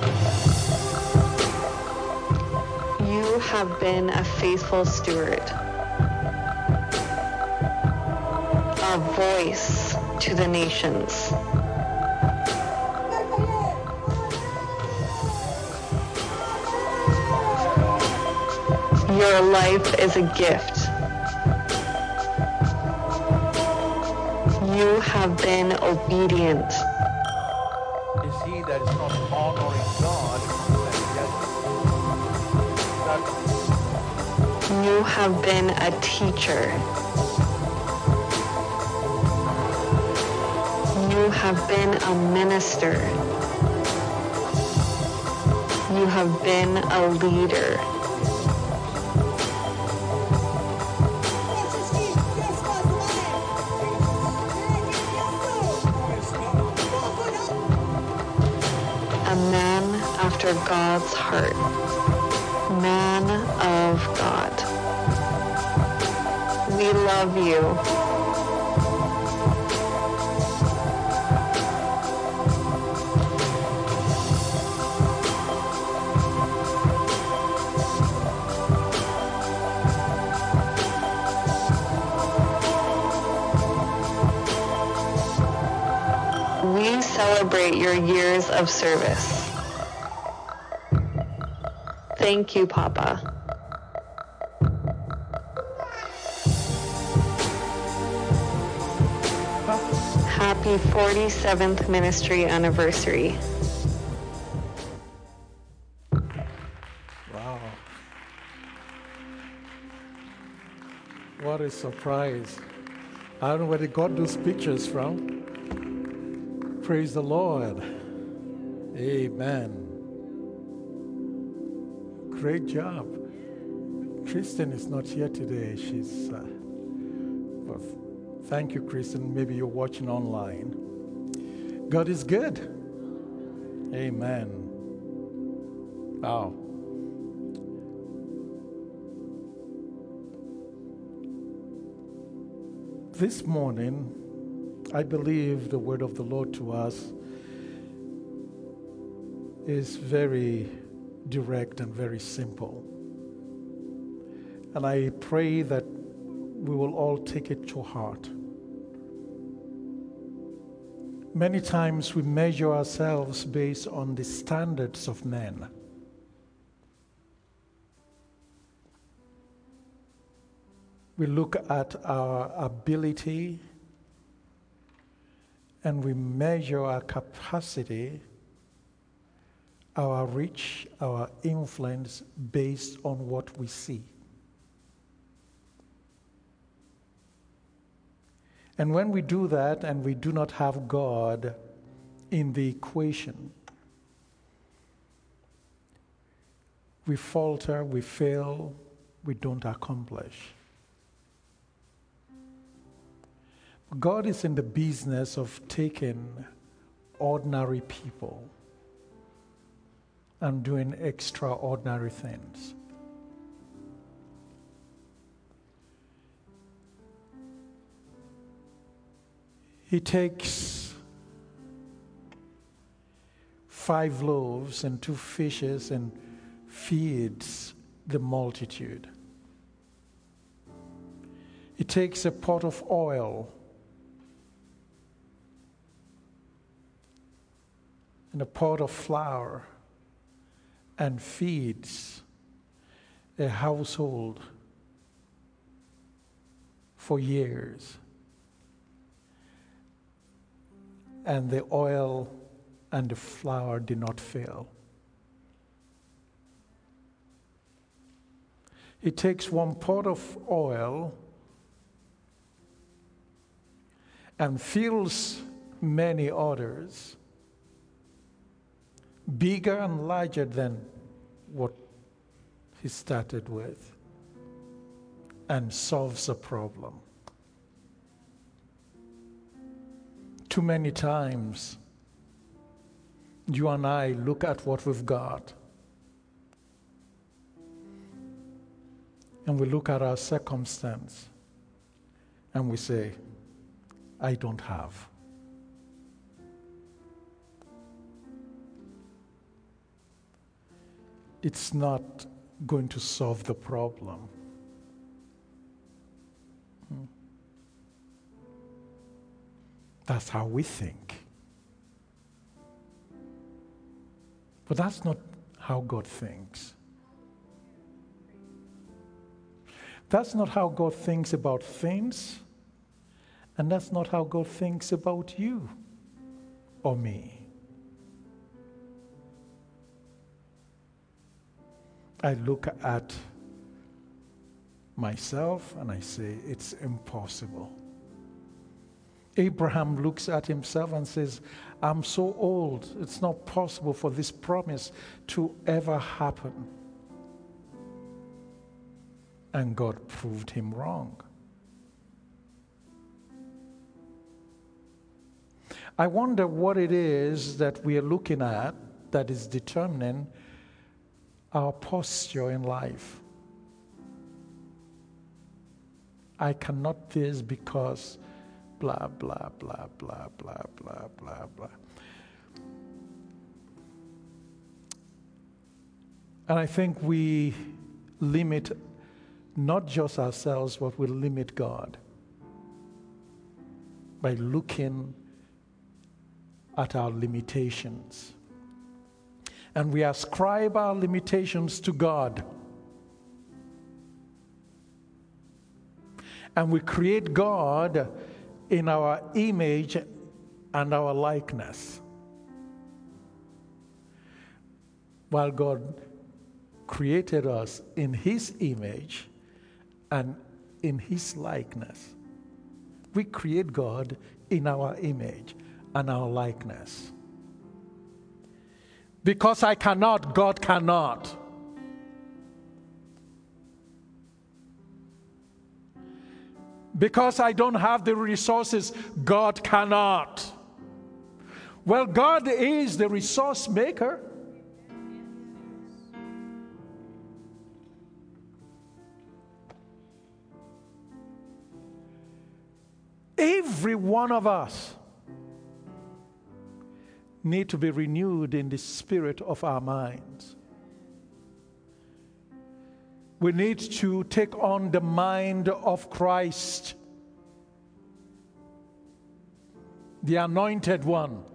You have been a faithful steward, a voice to the nations. Your life is a gift. You have been obedient. Is he that is not honoring God, that You have been a teacher. You have been a minister. You have been a leader. A man after God's heart. Man of God. We love you. We celebrate your years of service. Thank you, Papa. Happy forty-seventh ministry anniversary. wow. What a surprise. I don't know where they got those pictures from. Praise the Lord. Amen. Great job. Kristen is not here today. She's, uh, well, thank you, Kristen. Maybe you're watching online. God is good. Amen. Wow. This morning, I believe the word of the Lord to us is very direct and very simple. And I pray that we will all take it to heart. Many times we measure ourselves based on the standards of men. We look at our ability and we measure our capacity, our reach, our influence based on what we see. And when we do that and we do not have God in the equation, we falter, we fail, we don't accomplish. God is in the business of taking ordinary people and doing extraordinary things. He takes five loaves and two fishes and feeds the multitude. He takes a pot of oil and a pot of flour and feeds a household for years. And the oil and the flour did not fail. He takes one pot of oil and fills many others, bigger and larger than what he started with, and solves a problem. Too many times, you and I look at what we've got, and we look at our circumstance, and we say, I don't have. It's not going to solve the problem. Hmm. That's how we think. But that's not how God thinks. That's not how God thinks about things, and that's not how God thinks about you or me. I look at myself and I say, it's impossible. Abraham looks at himself and says, I'm so old, it's not possible for this promise to ever happen. And God proved him wrong. I wonder what it is that we are looking at that is determining our posture in life. I cannot this because blah, blah, blah, blah, blah, blah, blah, blah. And I think we limit not just ourselves, but we limit God by looking at our limitations. And we ascribe our limitations to God. And we create God in our image and our likeness. While God created us in His image and in His likeness. We create God in our image and our likeness. Because I cannot, God cannot. Because I don't have the resources, God cannot. Well, God is the resource maker. Every one of us need to be renewed in the spirit of our minds. We need to take on the mind of Christ, the Anointed One,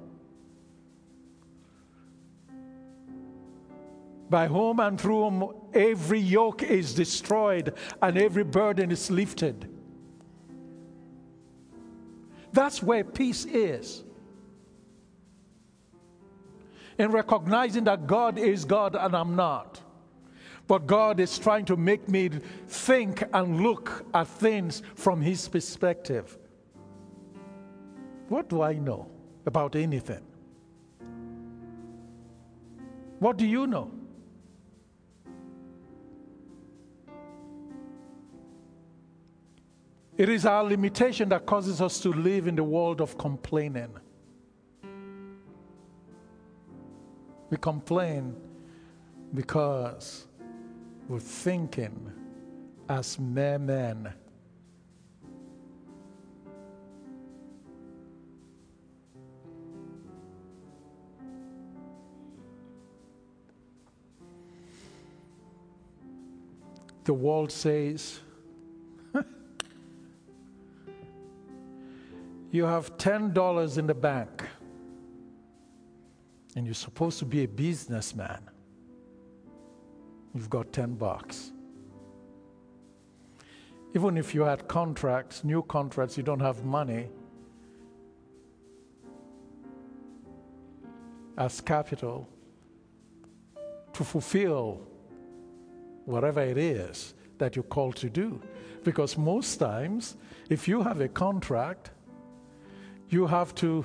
by whom and through whom every yoke is destroyed and every burden is lifted. That's where peace is. In recognizing that God is God and I'm not. But God is trying to make me think and look at things from His perspective. What do I know about anything? What do you know? It is our limitation that causes us to live in the world of complaining. We complain because we're thinking as mere men. The world says, you have ten dollars in the bank, and you're supposed to be a businessman. You've got ten bucks. Even if you had contracts, new contracts, you don't have money as capital to fulfill whatever it is that you're called to do. Because most times, if you have a contract, you have to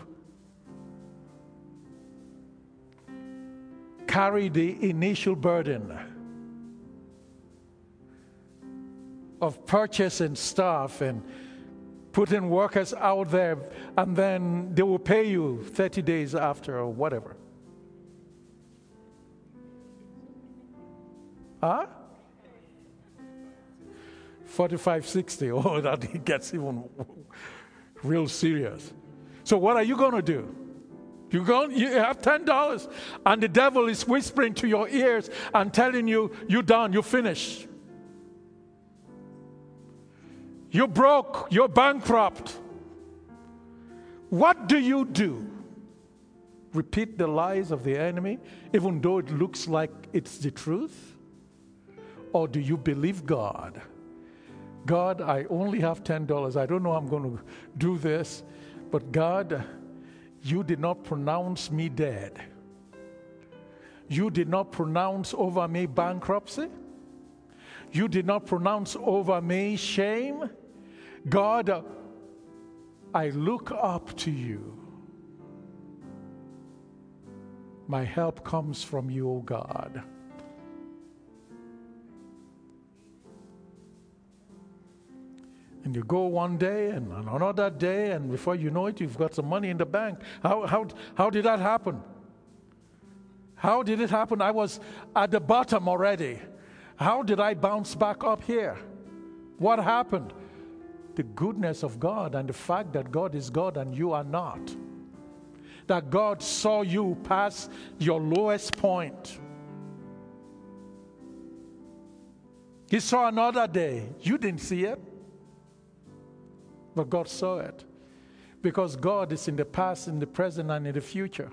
carry the initial burden of purchasing stuff and putting workers out there, and then they will pay you thirty days after or whatever. Huh? forty-five, sixty. Oh, that gets even real serious. So what are you going to do? You go, you have ten dollars, and the devil is whispering to your ears and telling you, you're done, you're finished. You're broke, you're bankrupt. What do you do? Repeat the lies of the enemy, even though it looks like it's the truth? Or do you believe God? God, I only have ten dollars. I don't know how I'm going to do this. But God, you did not pronounce me dead. You did not pronounce over me bankruptcy. You did not pronounce over me shame. God, I look up to you. My help comes from you, O God. And you go one day and another day, and before you know it, you've got some money in the bank. How, how, how did that happen? How did it happen? I was at the bottom already. How did I bounce back up here? What happened? The goodness of God and the fact that God is God and you are not. That God saw you past your lowest point. He saw another day. You didn't see it. But God saw it. Because God is in the past, in the present, and in the future.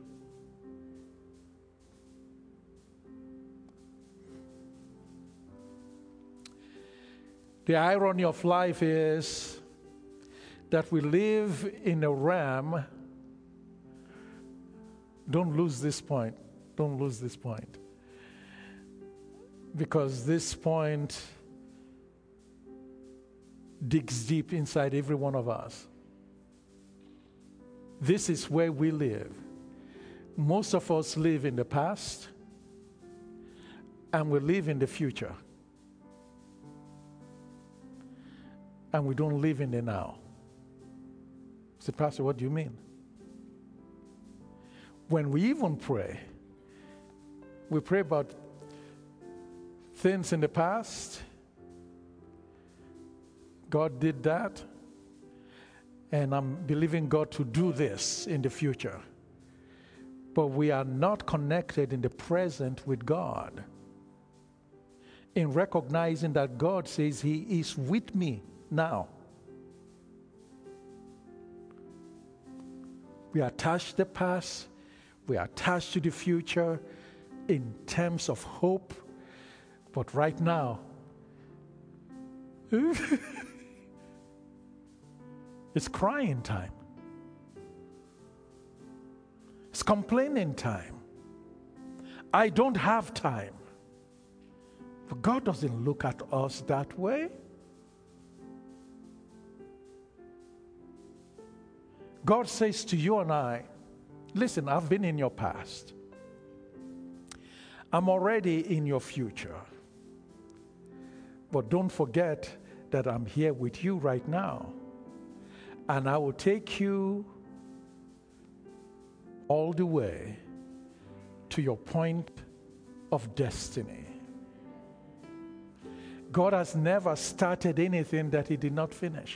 The irony of life is that we live in a realm. Don't lose this point. Don't lose this point. Because this point digs deep inside every one of us. This is where we live. Most of us live in the past, and we live in the future. And we don't live in the now. Say, Pastor, what do you mean? When we even pray, we pray about things in the past. God did that, and I'm believing God to do this in the future. but we are not connected in the present with God. In recognizing that God says He is with me now. We are attached to the past, we are attached to the future in terms of hope, but right now, it's crying time. It's complaining time. I don't have time. But God doesn't look at us that way. God says to you and I, listen, I've been in your past. I'm already in your future. But don't forget that I'm here with you right now. And I will take you all the way to your point of destiny. God has never started anything that He did not finish.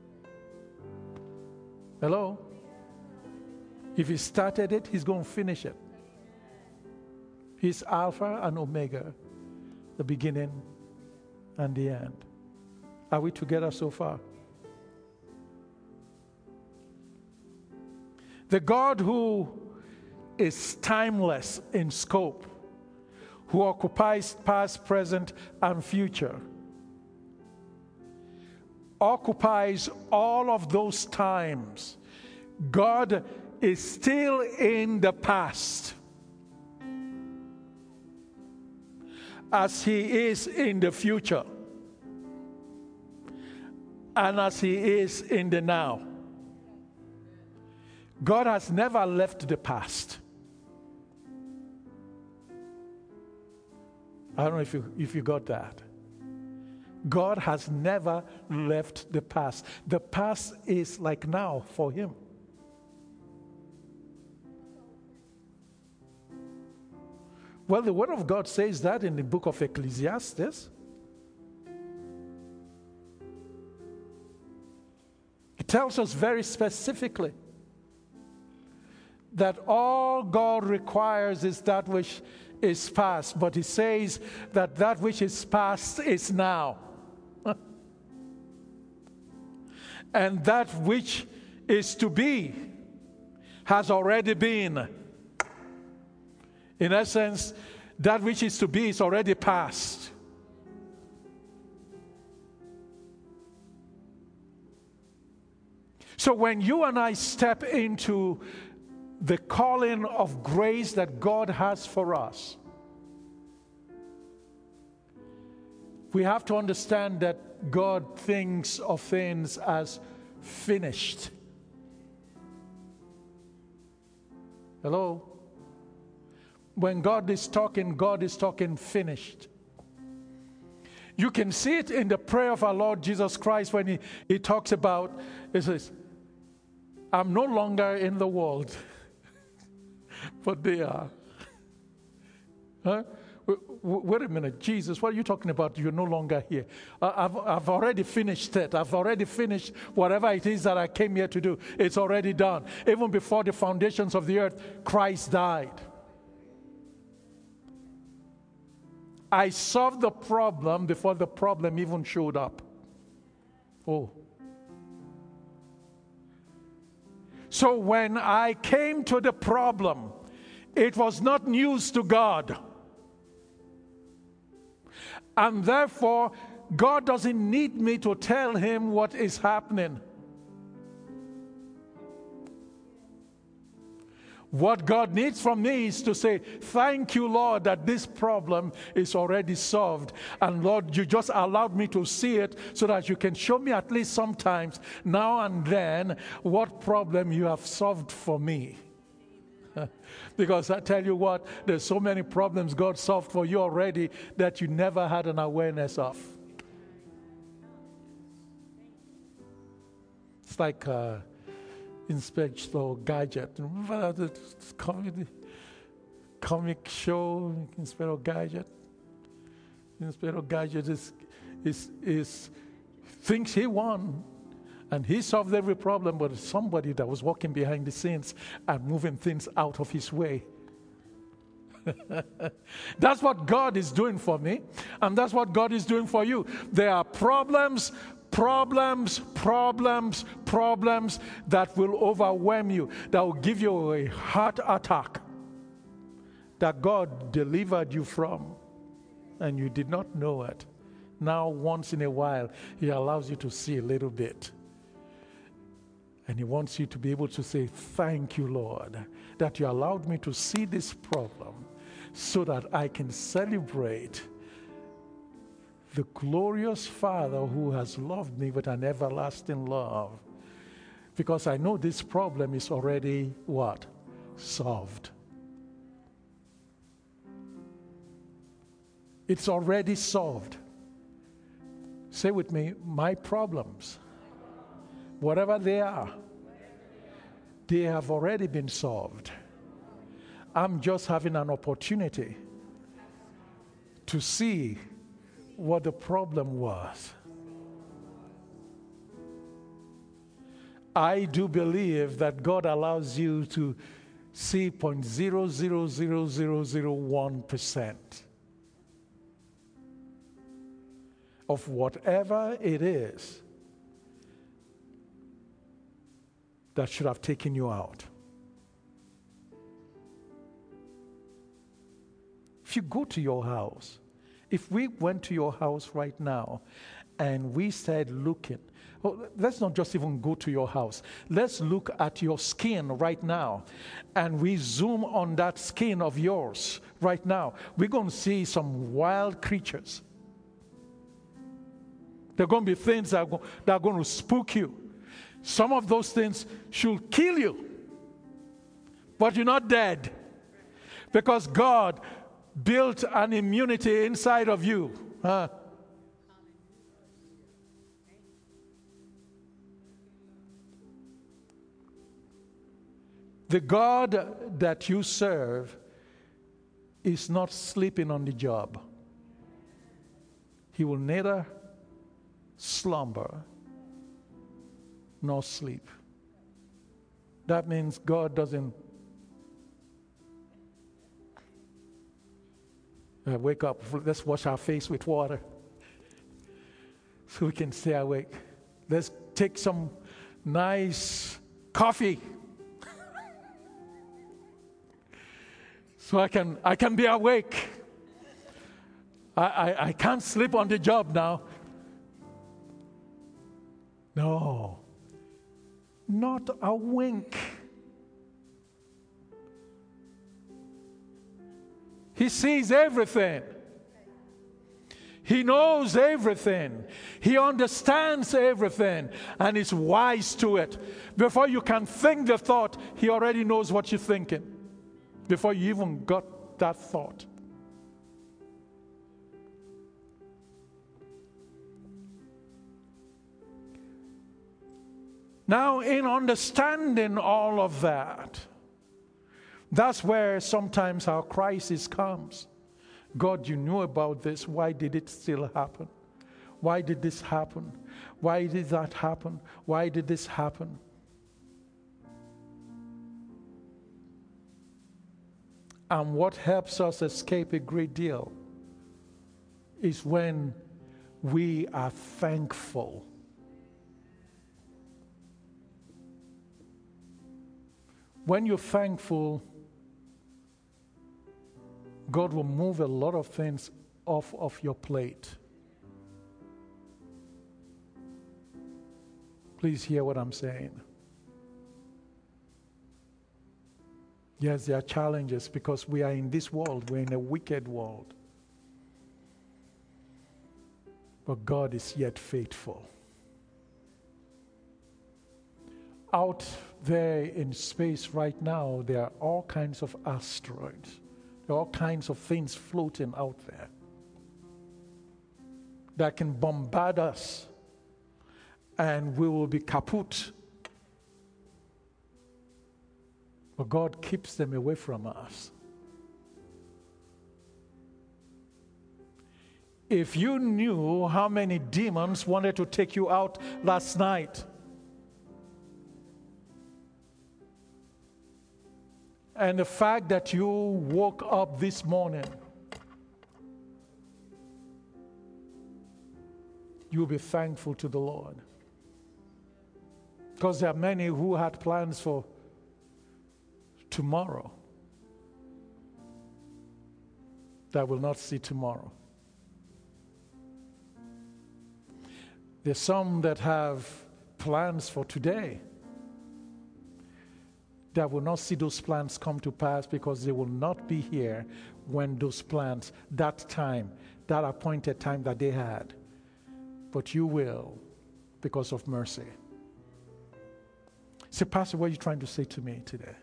Hello? If He started it, He's going to finish it. He's Alpha and Omega, the beginning and the end. Are we together so far? The God who is timeless in scope, who occupies past, present, and future, occupies all of those times. God is still in the past as He is in the future and as He is in the now. God has never left the past. I don't know if you, if you got that. God has never left the past. The past is like now for Him. Well, the Word of God says that in the book of Ecclesiastes. It tells us very specifically that all God requires is that which is past, but He says that that which is past is now. And that which is to be has already been. In essence, that which is to be is already past. So when you and I step into the calling of grace that God has for us, we have to understand that God thinks of things as finished. Hello? When God is talking, God is talking finished. You can see it in the prayer of our Lord Jesus Christ when he, he talks about, he says, I'm no longer in the world, but they are. Huh? Wait a minute, Jesus, what are you talking about? You're no longer here. I've, I've already finished it. I've already finished whatever it is that I came here to do. It's already done. Even before the foundations of the earth, Christ died. I solved the problem before the problem even showed up. Oh. So when I came to the problem, it was not news to God. And therefore, God doesn't need me to tell Him what is happening. What God needs from me is to say, thank you, Lord, that this problem is already solved. And Lord, you just allowed me to see it so that you can show me at least sometimes, now and then, what problem you have solved for me. Because I tell you what, there's so many problems God solved for you already that you never had an awareness of. It's like uh, Inspector Gadget. Remember the comic, comic show, Inspector Gadget? Inspector Gadget is, is, is, thinks he won. And he solved every problem, but somebody that was walking behind the scenes and moving things out of his way. That's what God is doing for me, and that's what God is doing for you. There are problems, problems, problems, problems that will overwhelm you, that will give you a heart attack that God delivered you from, and you did not know it. Now, once in a while, he allows you to see a little bit. And he wants you to be able to say, thank you, Lord, that you allowed me to see this problem so that I can celebrate the glorious Father who has loved me with an everlasting love. Because I know this problem is already what? Solved. It's already solved. Say with me, my problems, whatever they are, they have already been solved. I'm just having an opportunity to see what the problem was. I do believe that God allows you to see zero point zero zero zero zero zero one percent of whatever it is that should have taken you out. If you go to your house, if we went to your house right now and we started looking, well, let's not just even go to your house. Let's look at your skin right now, and we zoom on that skin of yours right now. We're going to see some wild creatures. There are going to be things that are, go- that are going to spook you. Some of those things should kill you, but you're not dead, because God built an immunity inside of you. Huh? The God that you serve is not sleeping on the job. He will neither slumber nor sleep. That means God doesn't uh, wake up, let's wash our face with water so we can stay awake. Let's take some nice coffee so I can I can be awake. I, I, I can't sleep on the job now. No, not a wink. He sees everything. He knows everything. He understands everything, and is wise to it. Before you can think the thought, he already knows what you're thinking, before you even got that thought. Now, in understanding all of that, that's where sometimes our crisis comes. God, you knew about this. Why did it still happen? Why did this happen? Why did that happen? Why did this happen? And what helps us escape a great deal is when we are thankful. When you're thankful, God will move a lot of things off of your plate. Please hear what I'm saying. Yes, there are challenges because we are in this world. We're in a wicked world. But God is yet faithful. Out there in space right now, there are all kinds of asteroids. There are all kinds of things floating out there that can bombard us, and we will be kaput. But God keeps them away from us. If you knew how many demons wanted to take you out last night, And the fact that you woke up this morning, you'll be thankful to the Lord. Because there are many who had plans for tomorrow that will not see tomorrow. There's some that have plans for today that will not see those plans come to pass because they will not be here when those plans, that time, that appointed time that they had. But you will because of mercy. Say, Pastor, what are you trying to say to me today?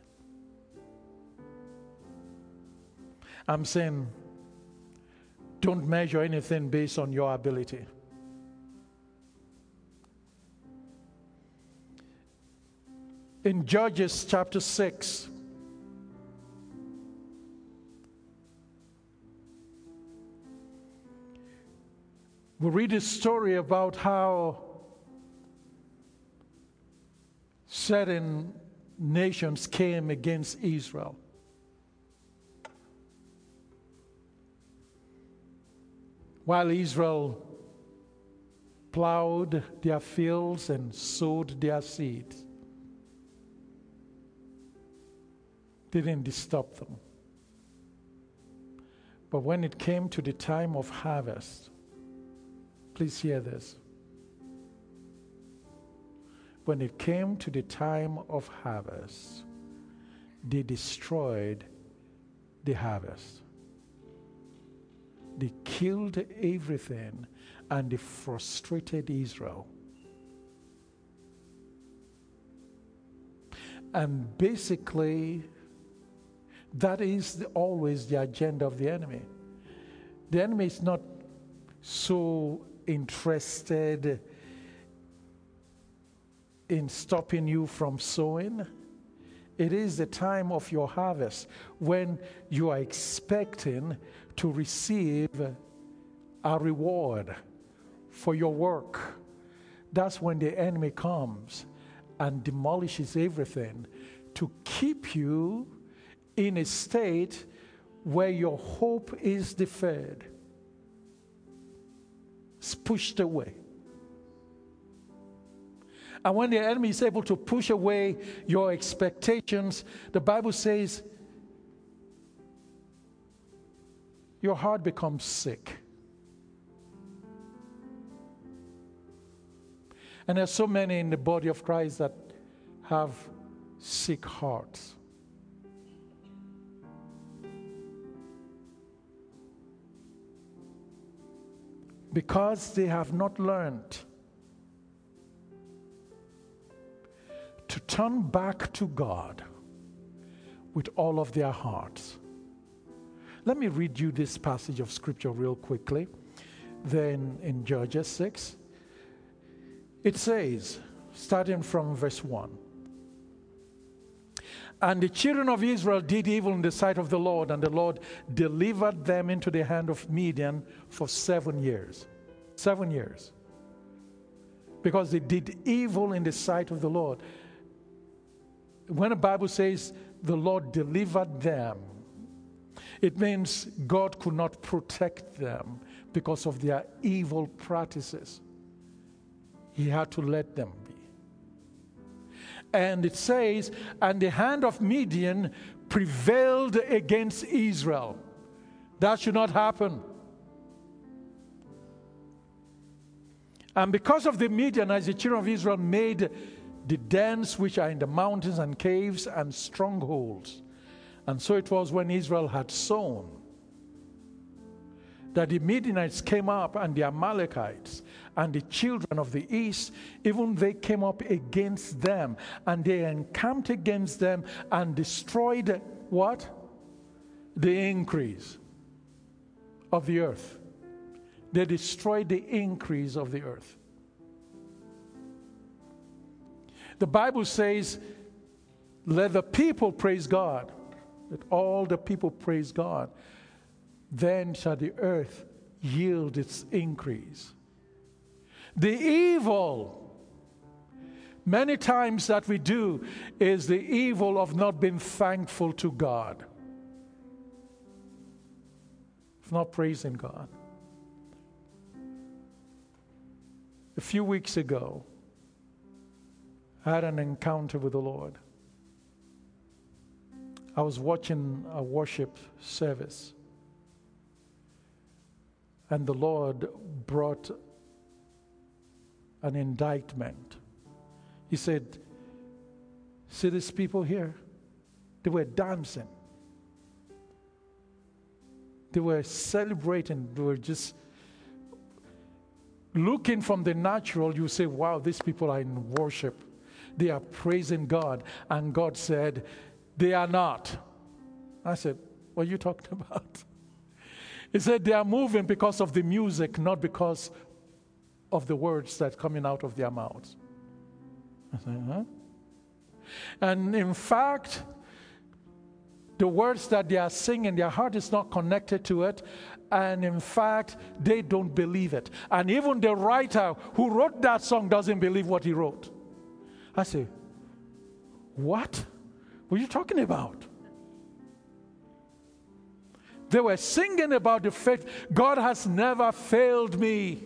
I'm saying, don't measure anything based on your ability. In Judges chapter six, we read a story about how certain nations came against Israel. While Israel plowed their fields and sowed their seeds, they didn't disturb them. But when it came to the time of harvest, please hear this. When it came to the time of harvest, they destroyed the harvest. They killed everything and they frustrated Israel. And basically, that is the, always the agenda of the enemy. The enemy is not so interested in stopping you from sowing. It is the time of your harvest when you are expecting to receive a reward for your work. That's when the enemy comes and demolishes everything to keep you in a state where your hope is deferred. It's pushed away. And when the enemy is able to push away your expectations, the Bible says your heart becomes sick. And there's so many in the body of Christ that have sick hearts. Because they have not learned to turn back to God with all of their hearts. Let me read you this passage of scripture real quickly. Then in Judges six, it says, starting from verse one, and the children of Israel did evil in the sight of the Lord, and the Lord delivered them into the hand of Midian for seven years. Seven years. Because they did evil in the sight of the Lord. When the Bible says the Lord delivered them, it means God could not protect them because of their evil practices. He had to let them be. And it says, and the hand of Midian prevailed against Israel. That should not happen. And because of the Midianites, the children of Israel made the dens which are in the mountains and caves and strongholds. And so it was when Israel had sown that the Midianites came up, and the Amalekites and the children of the east, even they came up against them, and they encamped against them and destroyed what? The increase of the earth. They destroyed the increase of the earth. The Bible says, let the people praise God. Let all the people praise God. Then shall the earth yield its increase. The evil Many times that we do is the evil of not being thankful to God, of not praising God. A few weeks ago, I had an encounter with the Lord. I was watching a worship service, and the Lord brought an indictment. He said, see these people here? They were dancing. They were celebrating. They were just looking from the natural. You say, wow, these people are in worship. They are praising God. And God said, they are not. I said, what are you talking about? He said, they are moving because of the music, not because of the words that are coming out of their mouths. I said, huh? And in fact, the words that they are singing, their heart is not connected to it. And in fact, they don't believe it. And even the writer who wrote that song doesn't believe what he wrote. I say, what? What are you talking about? They were singing about the faith. God has never failed me.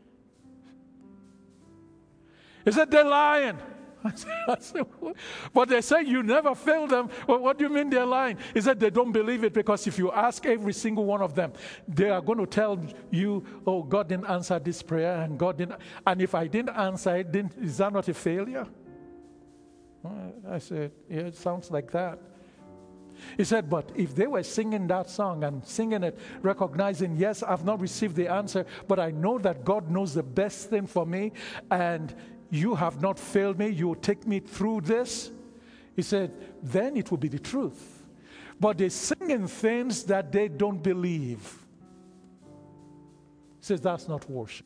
He said, they're lying. I said, I said, but they say you never failed them. Well, what do you mean they're lying? He said they don't believe it because if you ask every single one of them, they are going to tell you, oh, God didn't answer this prayer, and God didn't. And if I didn't answer it, didn't, is that not a failure? I said, yeah, it sounds like that. He said, but if they were singing that song and singing it, recognizing, yes, I've not received the answer, but I know that God knows the best thing for me, and you have not failed me, you will take me through this. He said, then it will be the truth. But they're singing things that they don't believe. He says, that's not worship.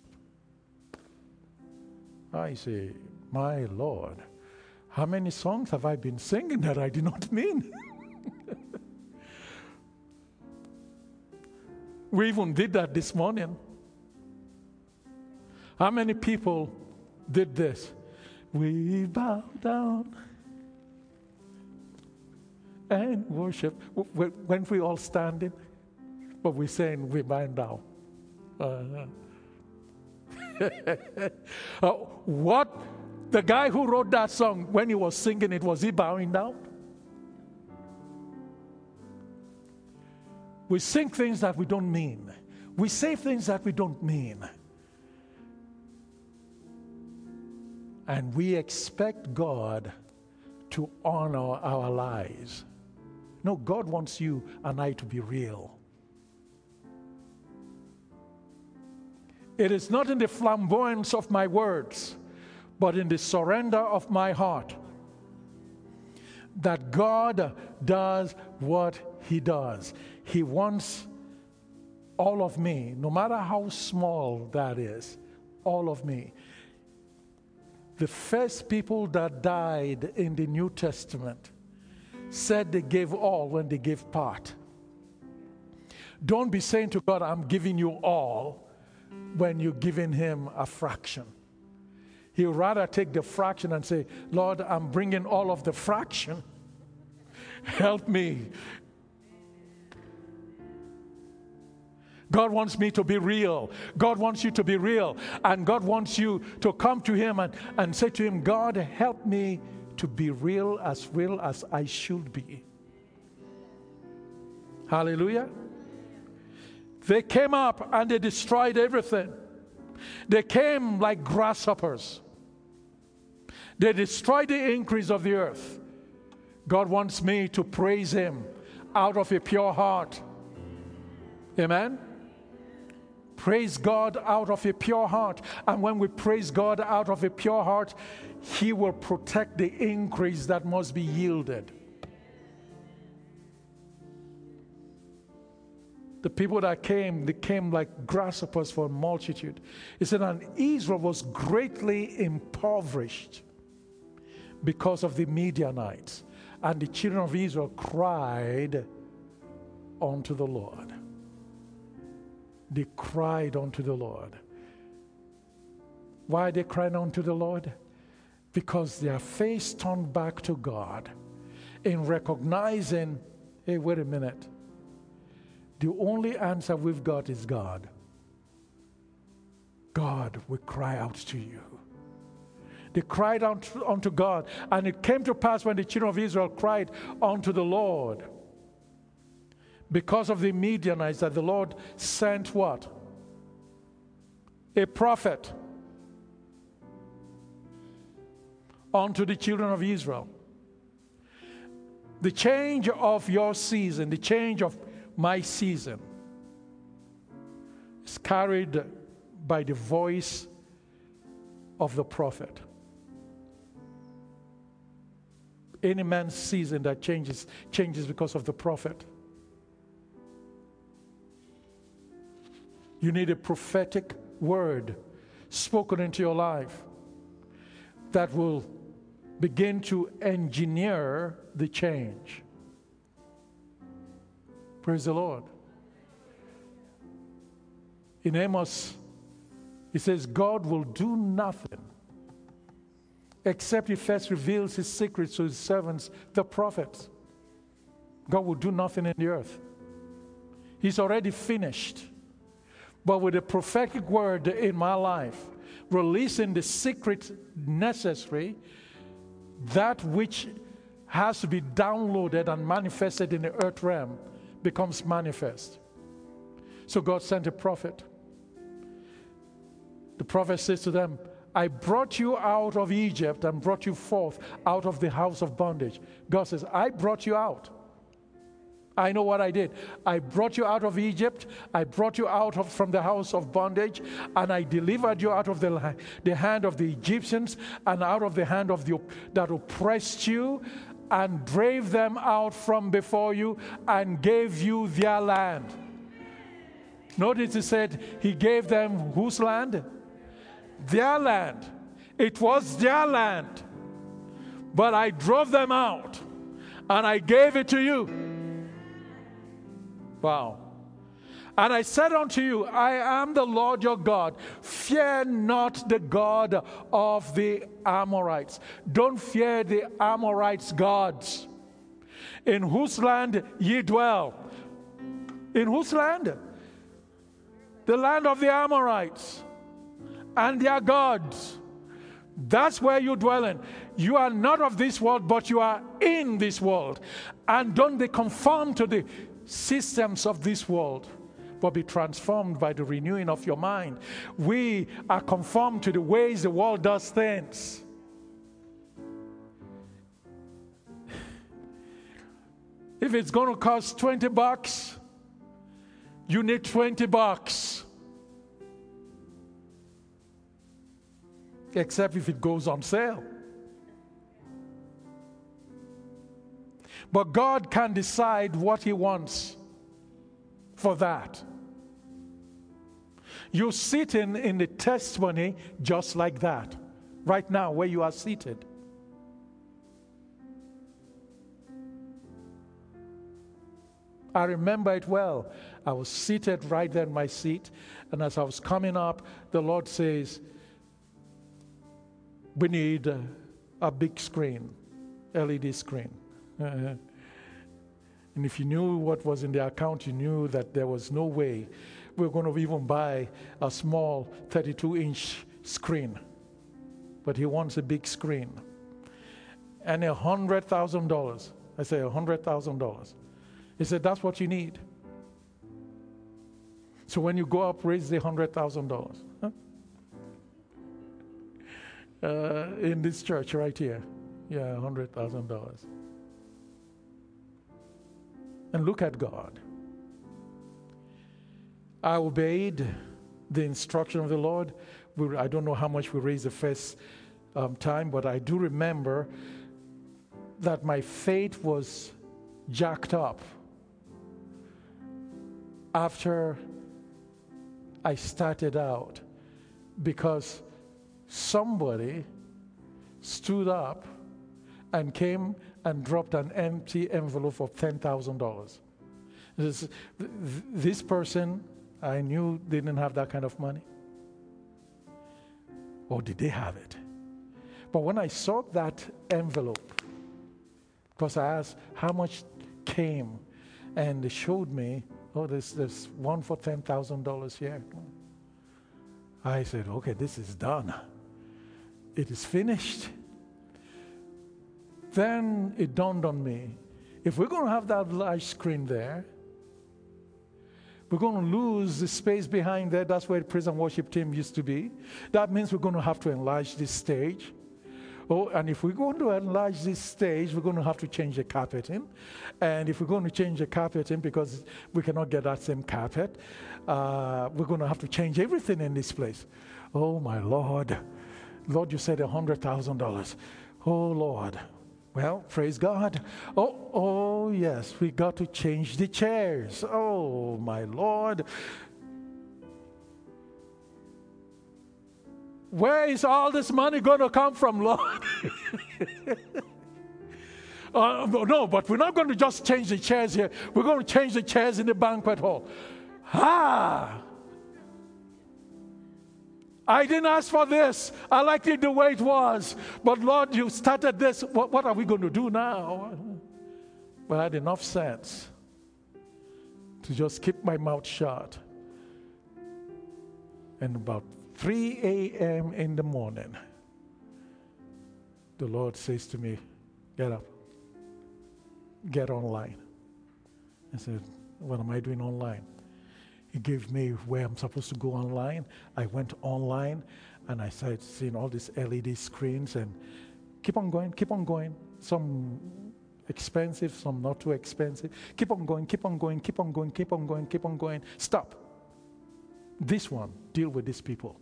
I say, my Lord, how many songs have I been singing that I did not mean? We even did that this morning. How many people did this? We bow down and worship. When we all standing, but we're saying we bow down. Uh, uh, what? The guy who wrote that song, when he was singing it, was he bowing down? We sing things that we don't mean. We say things that we don't mean. And we expect God to honor our lives. No, God wants you and I to be real. It is not in the flamboyance of my words, but in the surrender of my heart that God does what He does. He wants all of me, no matter how small that is, all of me. The first people that died in the New Testament said they gave all when they gave part. Don't be saying to God, I'm giving you all, when you're giving Him a fraction. He'd rather take the fraction and say, Lord, I'm bringing all of the fraction. Help me. God wants me to be real. God wants you to be real. And God wants you to come to Him and, and say to Him, God, help me to be real, as real as I should be. Hallelujah. They came up and they destroyed everything. They came like grasshoppers. They destroyed the increase of the earth. God wants me to praise Him out of a pure heart. Amen? Praise God out of a pure heart. And when we praise God out of a pure heart, He will protect the increase that must be yielded. The people that came, they came like grasshoppers for a multitude. He said, and Israel was greatly impoverished because of the Midianites. And the children of Israel cried unto the Lord. They cried unto the Lord. Why are they crying unto the Lord? because their face turned back to God in recognizing, hey, wait a minute. The only answer we've got is God. God, we cry out to you. They cried out unto God, and it came to pass when the children of Israel cried unto the Lord, because of the Midianites, that the Lord sent what? A prophet unto the children of Israel. The change of your season, the change of my season, is carried by the voice of the prophet. Any man's season that changes, changes because of the prophet. You need a prophetic word spoken into your life that will begin to engineer the change. Praise the Lord. In Amos, it says, God will do nothing except he first reveals his secrets to his servants, the prophets. God will do nothing in the earth. He's already finished. But with a prophetic word in my life, releasing the secret necessary, that which has to be downloaded and manifested in the earth realm becomes manifest. So God sent a prophet. The prophet says to them, I brought you out of Egypt and brought you forth out of the house of bondage. God says, I brought you out. I know what I did. I brought you out of Egypt. I brought you out of, from the house of bondage, and I delivered you out of the, the hand of the Egyptians and out of the hand of the that oppressed you, and drave them out from before you and gave you their land. Notice he said he gave them whose land? Their land. It was their land. But I drove them out and I gave it to you. Wow. And I said unto you, I am the Lord your God. Fear not the God of the Amorites. Don't fear the Amorites' gods, in whose land ye dwell. In whose land? The land of the Amorites and their gods. That's where you dwell in. You are not of this world, but you are in this world. And don't be conformed to the systems of this world, but be transformed by the renewing of your mind. We are conformed to the ways the world does things. If it's going to cost twenty bucks, you need twenty bucks. Except if it goes on sale. But God can decide what he wants for that. You're sitting in the testimony just like that, right now where you are seated. I remember it well. I was seated right there in my seat, and as I was coming up, the Lord says, we need a, a big screen, L E D screen. Uh, and if you knew what was in the account, you knew that there was no way we were going to even buy a small thirty-two inch screen. But he wants a big screen. And a hundred thousand dollars. I say a hundred thousand dollars. He said, that's what you need. So when you go up, raise the hundred thousand dollars. Huh? Uh, in this church right here. Yeah, a hundred thousand dollars. And look at God. I obeyed the instruction of the Lord. We, I don't know how much we raised the first um, time, but I do remember that my faith was jacked up after I started out, because somebody stood up and came and dropped an empty envelope of ten thousand dollars. This, this person, I knew, didn't have that kind of money. Or did they have it? But when I saw that envelope, because I asked how much came, and they showed me, oh, there's, there's one for ten thousand dollars here. I said, okay, this is done. It is finished. Then it dawned on me, if we're going to have that large screen there, we're going to lose the space behind there. That's where the praise and worship team used to be. That means we're going to have to enlarge this stage. Oh, and if we're going to enlarge this stage, we're going to have to change the carpeting. And if we're going to change the carpeting, because we cannot get that same carpet, uh, we're going to have to change everything in this place. Oh, my Lord. Lord, you said one hundred thousand dollars. Oh, Lord. Well, praise God. Oh, oh, yes, we got to change the chairs. Oh, my Lord. Where is all this money going to come from, Lord? uh, no, but we're not going to just change the chairs here. We're going to change the chairs in the banquet hall. Ah! I didn't ask for this. I liked it the way it was. But Lord, you started this. What, what are we going to do now? But I had enough sense to just keep my mouth shut. And about three a.m. in the morning, the Lord says to me, get up. Get online. I said, what am I doing online? He gave me where I'm supposed to go online. I went online, and I started seeing all these L E D screens, and keep on going, keep on going. Some expensive, some not too expensive. Keep on going, keep on going, keep on going, keep on going, keep on going. Stop. This one, deal with these people.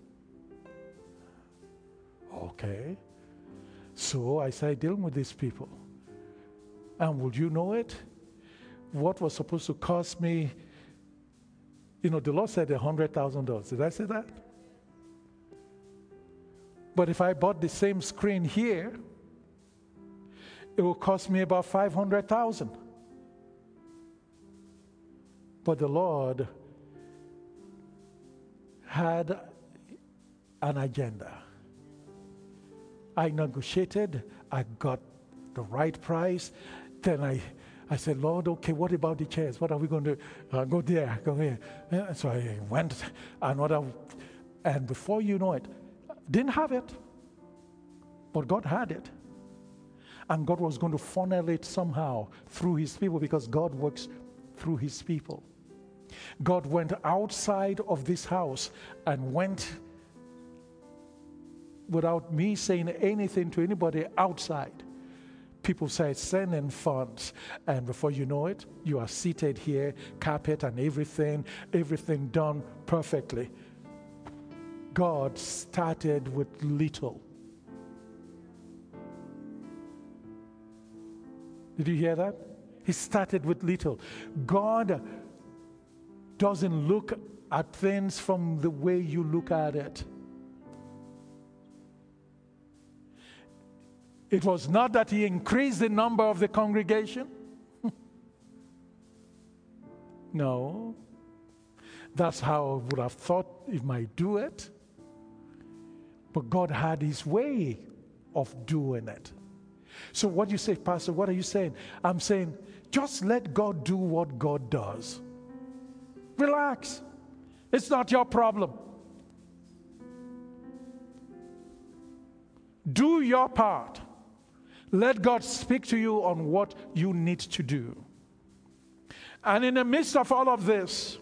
Okay. So I started dealing with these people. And would you know it? What was supposed to cost me, you know, the Lord said one hundred thousand dollars. Did I say that? But if I bought the same screen here, it will cost me about five hundred thousand dollars. But the Lord had an agenda. I negotiated. I got the right price. Then I, I said, Lord, okay, what about the chairs? What are we going to do? Uh, go there, go here. Uh, so I went another, and before you know it, didn't have it, but God had it. And God was going to funnel it somehow through his people, because God works through his people. God went outside of this house and went without me saying anything to anybody outside. People said, send in funds. And before you know it, you are seated here, carpet and everything, everything done perfectly. God started with little. Did you hear that? He started with little. God doesn't look at things from the way you look at it. It was not that he increased the number of the congregation. No. That's how I would have thought he might do it. But God had his way of doing it. So what do you say, Pastor? What are you saying? I'm saying, just let God do what God does. Relax. It's not your problem. Do your part. Let God speak to you on what you need to do. And in the midst of all of this,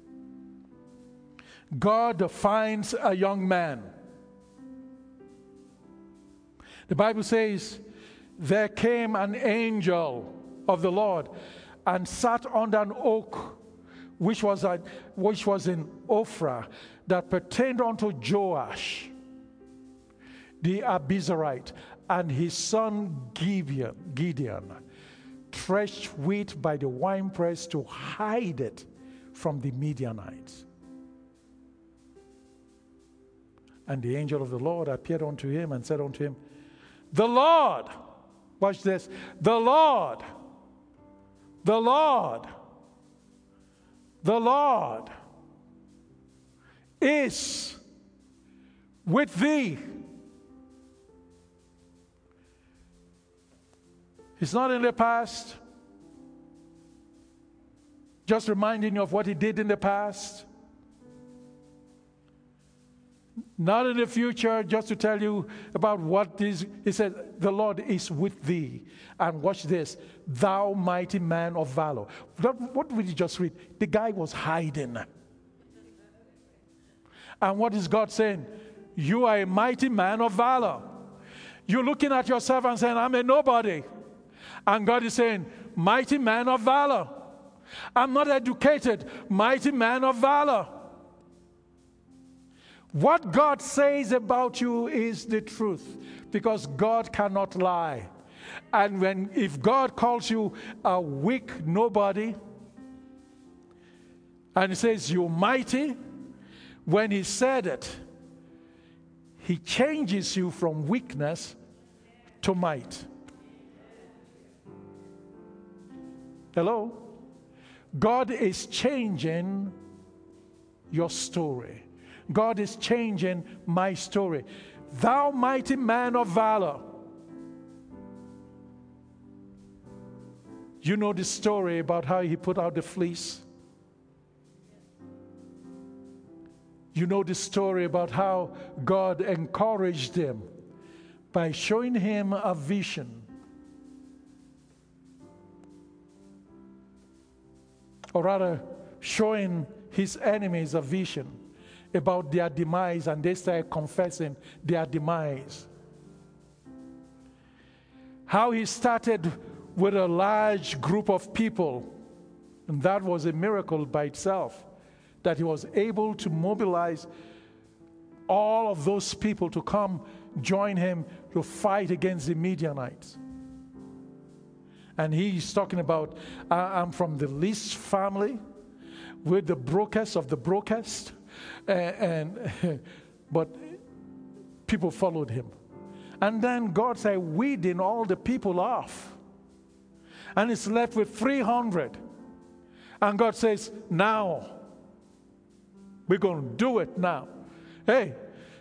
God finds a young man. The Bible says, there came an angel of the Lord and sat under an oak, which was, a, which was in Ophrah, that pertained unto Joash, the Abiezrite, and his son Gideon, Gideon threshed wheat by the winepress to hide it from the Midianites. And the angel of the Lord appeared unto him and said unto him, the Lord, watch this, the Lord, the Lord, the Lord is with thee. He's not in the past, just reminding you of what he did in the past. Not in the future, just to tell you about what is. He said, the Lord is with thee. And watch this, thou mighty man of valor. What did you just read? The guy was hiding. And what is God saying? You are a mighty man of valor. You're looking at yourself and saying, I'm a nobody. And God is saying, mighty man of valor. I'm not educated, mighty man of valor. What God says about you is the truth, because God cannot lie. And when if God calls you a weak nobody, and he says you're mighty, when he said it, he changes you from weakness to might. Hello? God is changing your story. God is changing my story. Thou mighty man of valor. You know the story about how he put out the fleece. You know the story about how God encouraged him by showing him a vision. Or rather, showing his enemies a vision about their demise, and they started confessing their demise. How he started with a large group of people, and that was a miracle by itself, that he was able to mobilize all of those people to come join him to fight against the Midianites. And he's talking about, I'm from the least family, with the brokest of the brokest. And, and but people followed him. And then God started weeding all the people off. And it's left with three hundred. And God says, now, we're going to do it now. Hey,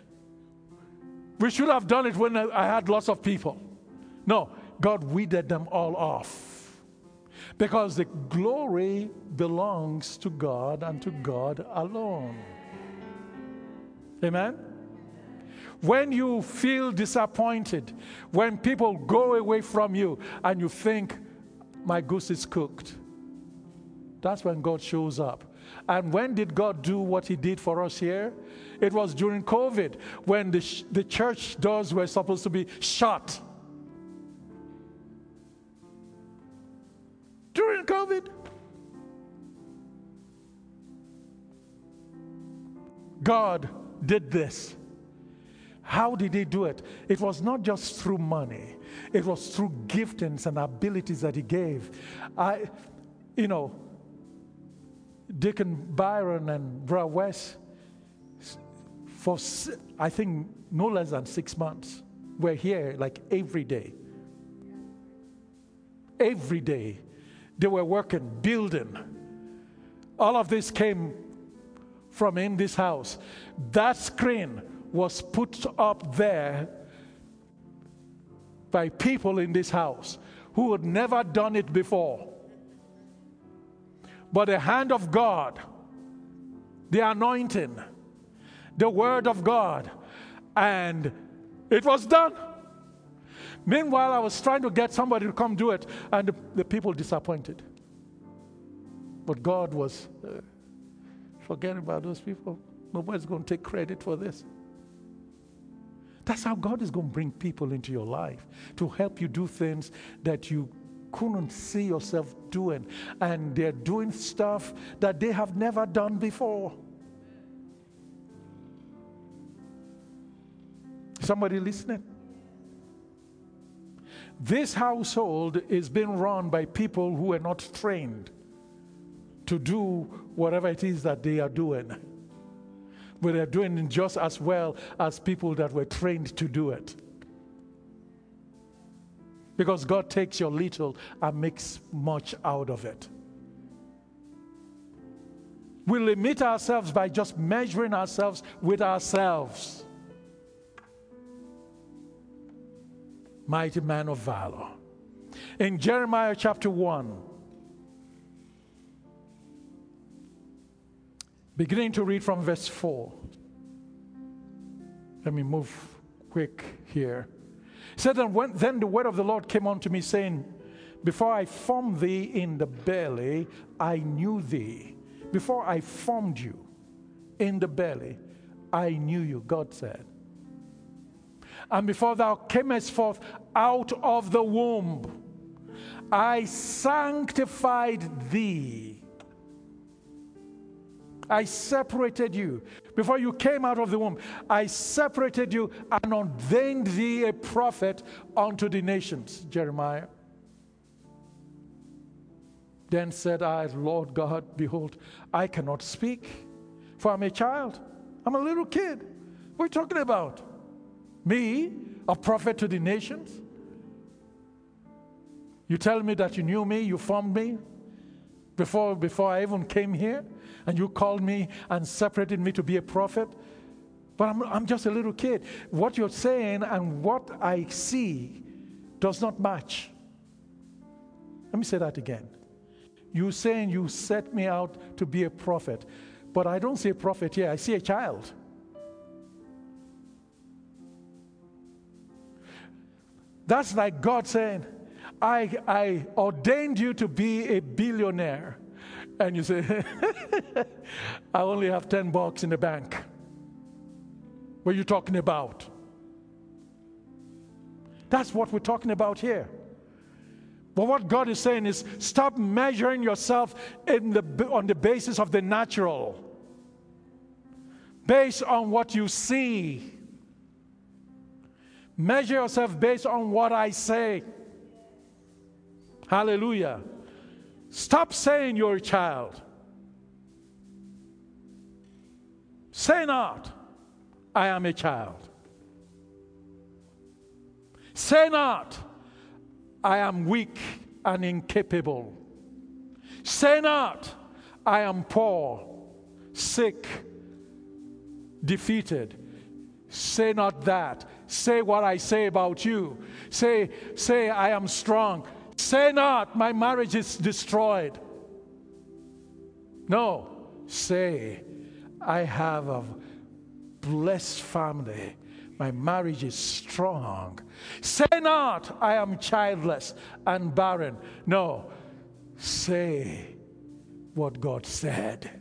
we should have done it when I had lots of people. No, God weeded them all off. Because the glory belongs to God and to God alone. Amen? When you feel disappointed, when people go away from you and you think, my goose is cooked, that's when God shows up. And when did God do what he did for us here? It was during COVID, when the, sh- the church doors were supposed to be shut. During COVID. God did this. How did he do it? It was not just through money. It was through giftings and abilities that he gave. I, you know, Deacon Byron and Brother West, for I think no less than six months, were here like every day. Every day. They were working, building. All of this came from in this house. That screen was put up there by people in this house who had never done it before. But the hand of God, the anointing, the word of God, and it was done. Meanwhile, I was trying to get somebody to come do it, and the, the people disappointed. But God was, uh, forget about those people. Nobody's going to take credit for this. That's how God is going to bring people into your life to help you do things that you couldn't see yourself doing. And they're doing stuff that they have never done before. Somebody listening? This household is being run by people who are not trained to do whatever it is that they are doing. But they're doing it just as well as people that were trained to do it. Because God takes your little and makes much out of it. We limit ourselves by just measuring ourselves with ourselves. Mighty man of valor. In Jeremiah chapter one, beginning to read from verse four. Let me move quick here. It said, and when, then the word of the Lord came unto me, saying, before I formed thee in the belly, I knew thee. Before I formed you in the belly, I knew you, God said. And before thou camest forth out of the womb, I sanctified thee. I separated you. Before you came out of the womb, I separated you and ordained thee a prophet unto the nations. Jeremiah. Then said I, Lord God, behold, I cannot speak, for I'm a child. I'm a little kid. What are you talking about? Me, a prophet to the nations? You tell me that you knew me, you formed me before, before I even came here, and you called me and separated me to be a prophet? But I'm, I'm just a little kid. What you're saying and what I see does not match. Let me say that again. You saying you set me out to be a prophet, but I don't see a prophet here. I see a child. That's like God saying, I, I ordained you to be a billionaire. And you say, I only have ten bucks in the bank. What are you talking about? That's what we're talking about here. But what God is saying is, stop measuring yourself in the, on the basis of the natural, based on what you see. Measure yourself based on what I say. Hallelujah. Stop saying you're a child. Say not, I am a child. Say not, I am weak and incapable. Say not, I am poor, sick, defeated. Say not that. Say what I say about you. Say, say I am strong. Say not, my marriage is destroyed. No. Say, I have a blessed family. My marriage is strong. Say not, I am childless and barren. No. Say what God said.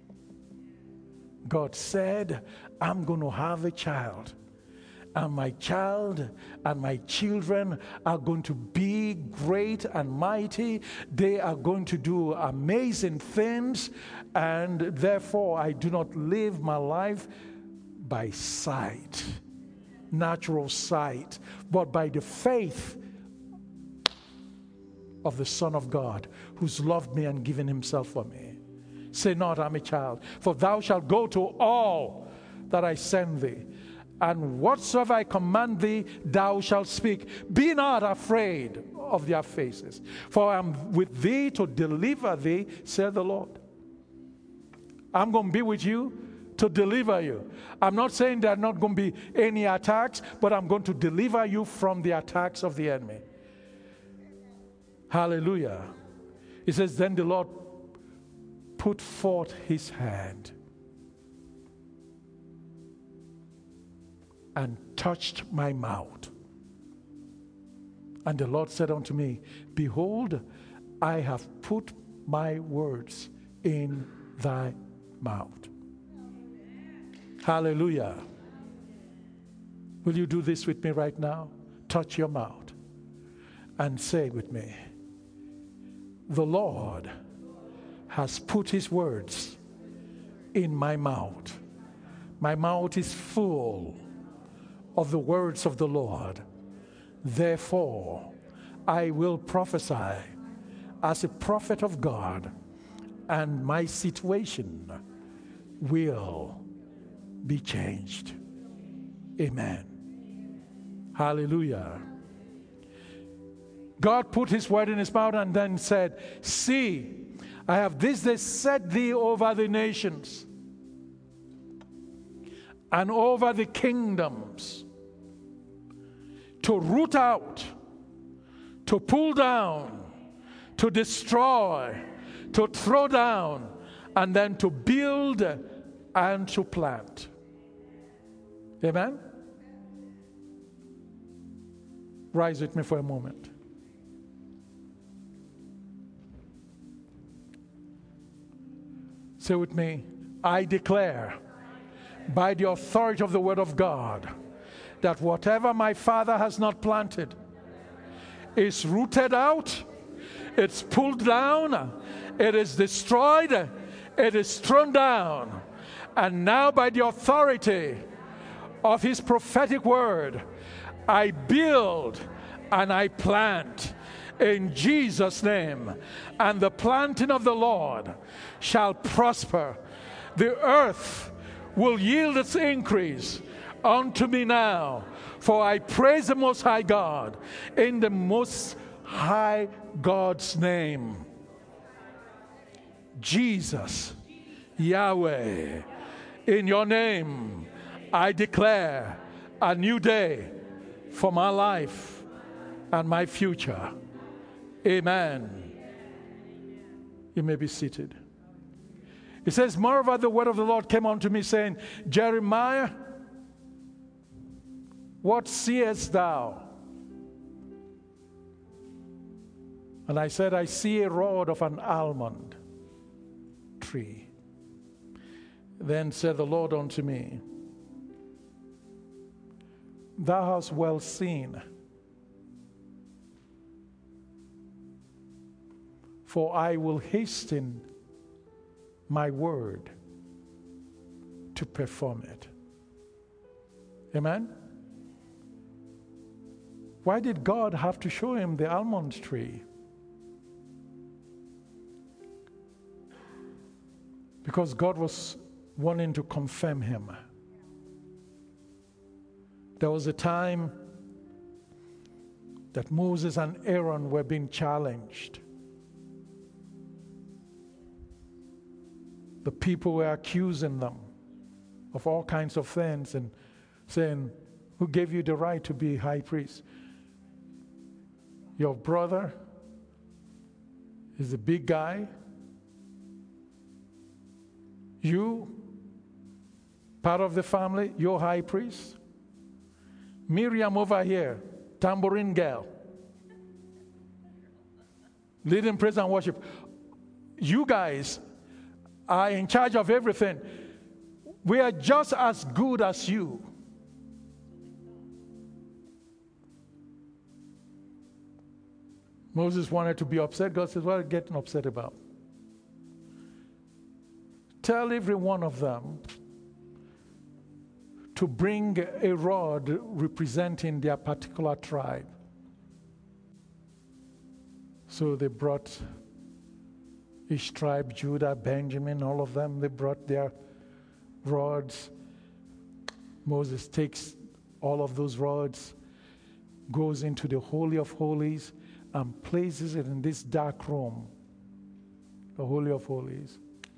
God said, I'm going to have a child. And my child and my children are going to be great and mighty. They are going to do amazing things. And therefore, I do not live my life by sight, natural sight, but by the faith of the Son of God, who's loved me and given himself for me. Say not, I'm a child. For thou shalt go to all that I send thee. And whatsoever I command thee, thou shalt speak. Be not afraid of their faces, for I am with thee to deliver thee, said the Lord. I'm going to be with you to deliver you. I'm not saying there are not going to be any attacks, but I'm going to deliver you from the attacks of the enemy. Hallelujah. It says, then the Lord put forth his hand and touched my mouth. And the Lord said unto me, behold, I have put my words in thy mouth. Hallelujah. Will you do this with me right now? Touch your mouth and say with me, the Lord has put his words in my mouth. My mouth is full of the words of the Lord. Therefore, I will prophesy as a prophet of God, and my situation will be changed. Amen. Hallelujah. God put his word in his mouth and then said, see, I have this day set thee over the nations and over the kingdoms, to root out, to pull down, to destroy, to throw down, and then to build and to plant. Amen? Rise with me for a moment. Say with me, I declare by the authority of the Word of God that whatever my Father has not planted is rooted out, it's pulled down, it is destroyed, it is thrown down. And now by the authority of His prophetic word, I build and I plant in Jesus' name. And the planting of the Lord shall prosper. The earth will yield its increase unto me now. For I praise the Most High God in the Most High God's name. Jesus, Yahweh, in your name, I declare a new day for my life and my future. Amen. You may be seated. It says, moreover, the word of the Lord came unto me, saying, Jeremiah, what seest thou? And I said, I see a rod of an almond tree. Then said the Lord unto me, thou hast well seen, for I will hasten my word to perform it. Amen? Why did God have to show him the almond tree? Because God was wanting to confirm him. There was a time that Moses and Aaron were being challenged. The people were accusing them of all kinds of things and saying, who gave you the right to be high priest? Your brother is the big guy. You, part of the family, you're high priest. Miriam over here, tambourine girl, leading praise and worship. You guys are in charge of everything. We are just as good as you. Moses wanted to be upset. God says, what are you getting upset about? Tell every one of them to bring a rod representing their particular tribe. So they brought each tribe, Judah, Benjamin, all of them, they brought their rods. Moses takes all of those rods, goes into the Holy of Holies, and places it in this dark room, the Holy of Holies.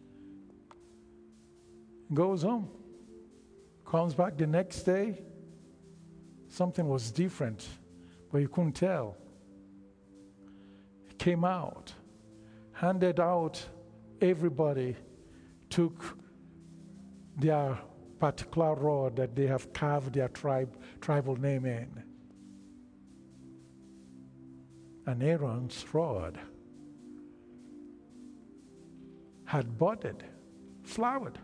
Goes home. Comes back the next day. Something was different, but you couldn't tell. He came out, handed out, everybody took their particular rod that they have carved their tribe, tribal name in. And Aaron's rod had budded, flowered,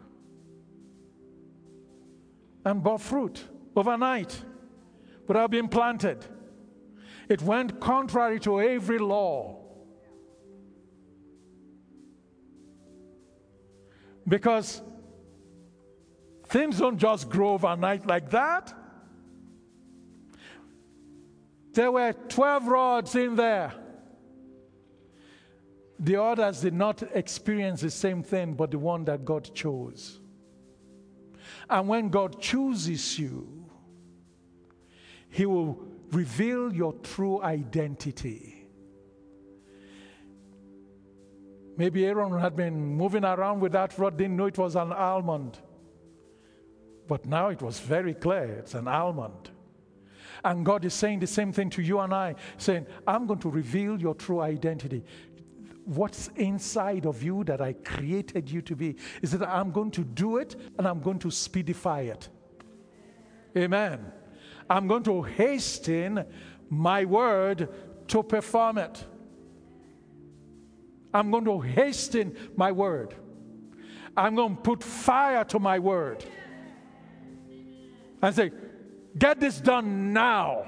and bore fruit overnight without being planted. It went contrary to every law. Because things don't just grow overnight like that. There were twelve rods in there. The others did not experience the same thing, but the one that God chose. And when God chooses you, He will reveal your true identity. Maybe Aaron had been moving around with that rod, didn't know it was an almond. But now it was very clear, it's an almond. And God is saying the same thing to you and I, saying, I'm going to reveal your true identity. What's inside of you that I created you to be is that I'm going to do it and I'm going to speedify it. Amen. I'm going to hasten my word to perform it. I'm going to hasten my word. I'm going to put fire to my word. And say, get this done now.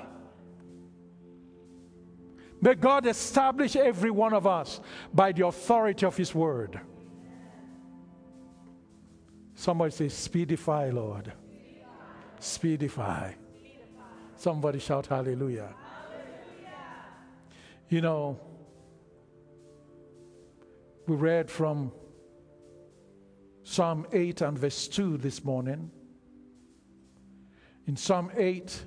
May God establish every one of us by the authority of His word. Somebody say, speedify, Lord. Speedify. Somebody shout hallelujah. Hallelujah. You know, we read from Psalm eight and verse two this morning. In Psalm eight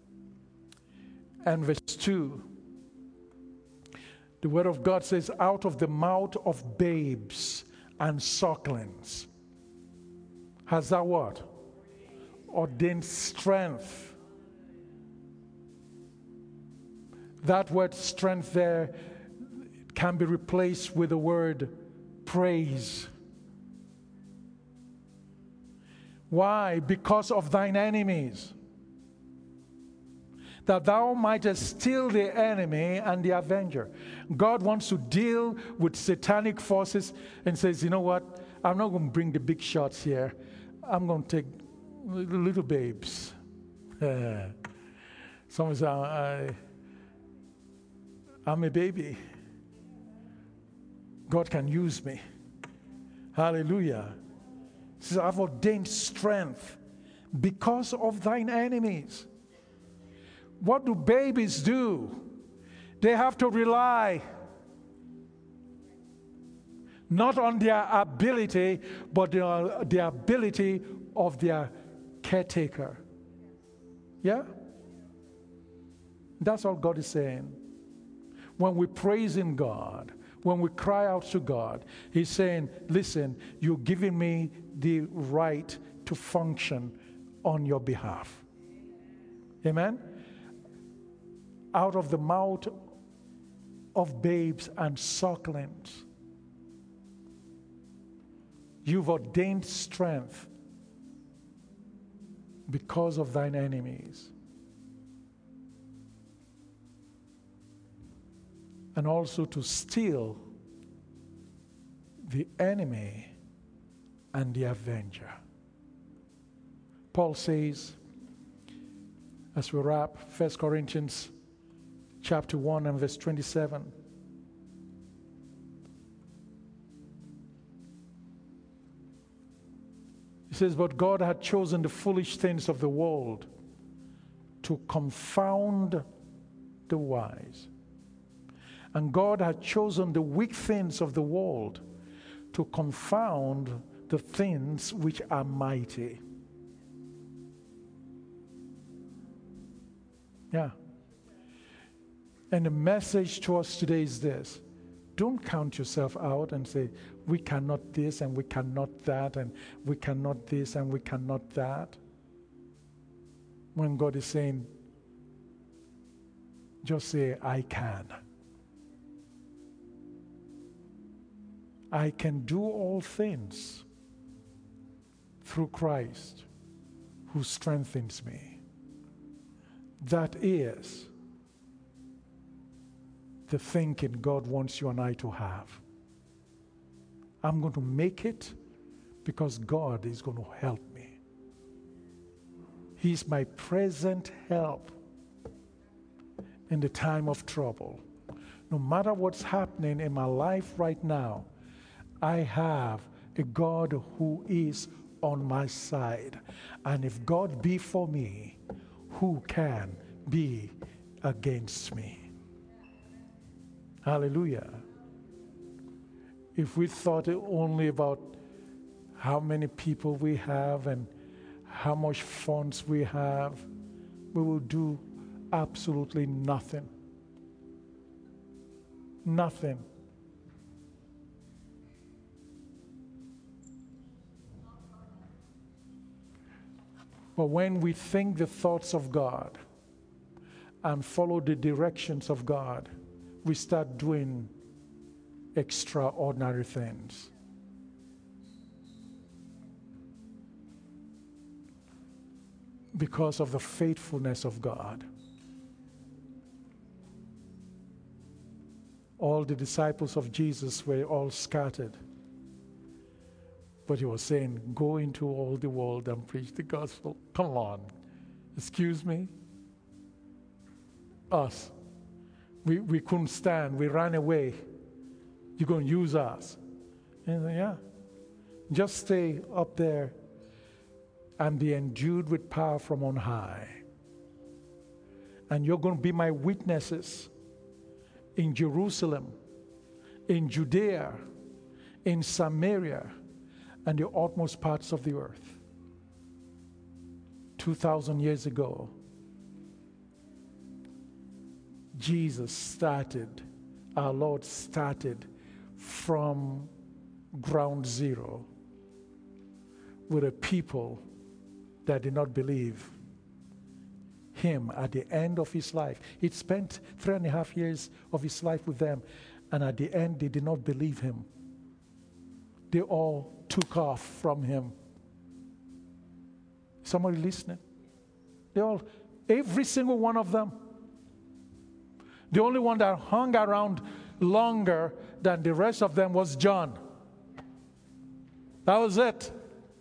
and verse two, the word of God says, out of the mouth of babes and sucklings has that what? Ordained strength. That word strength there can be replaced with the word praise. Why? Because of thine enemies, that thou mightest steal the enemy and the avenger. God wants to deal with satanic forces and says, you know what? I'm not going to bring the big shots here. I'm going to take little babes. Someone says, I, I'm a baby. God can use me. Hallelujah. He says, I've ordained strength because of thine enemies. What do babies do? They have to rely not on their ability, but the, the ability of their caretaker. Yeah? That's all God is saying. When we praise in God, when we cry out to God, He's saying, listen, you're giving me the right to function on your behalf. Amen? Out of the mouth of babes and sucklings, you've ordained strength because of thine enemies. And also to steal the enemy and the avenger. Paul says, as we wrap, First Corinthians chapter one and verse twenty-seven. He says, but God had chosen the foolish things of the world to confound the wise. And God had chosen the weak things of the world to confound the things which are mighty. Yeah. And the message to us today is this. Don't count yourself out and say, we cannot this and we cannot that and we cannot this and we cannot that. When God is saying, just say, I can. I can do all things through Christ who strengthens me. That is the thinking God wants you and I to have. I'm going to make it because God is going to help me. He's my present help in the time of trouble. No matter what's happening in my life right now, I have a God who is on my side. And if God be for me, who can be against me? Hallelujah. If we thought only about how many people we have and how much funds we have, we will do absolutely nothing. Nothing. But when we think the thoughts of God, and follow the directions of God, we start doing extraordinary things. Because of the faithfulness of God. All the disciples of Jesus were all scattered. But he was saying, go into all the world and preach the gospel. Come on. Excuse me? Us. We, we couldn't stand. We ran away. You're going to use us. And said, yeah. Just stay up there and be endued with power from on high. And you're going to be my witnesses in Jerusalem, in Judea, in Samaria, and the utmost parts of the earth. Two thousand years ago, Jesus started, our Lord started from ground zero with a people that did not believe him at the end of his life. He'd spent three and a half years of his life with them, and at the end, they did not believe him. They all took off from him. Somebody listening? They all, every single one of them. The only one that hung around longer than the rest of them was John. That was it.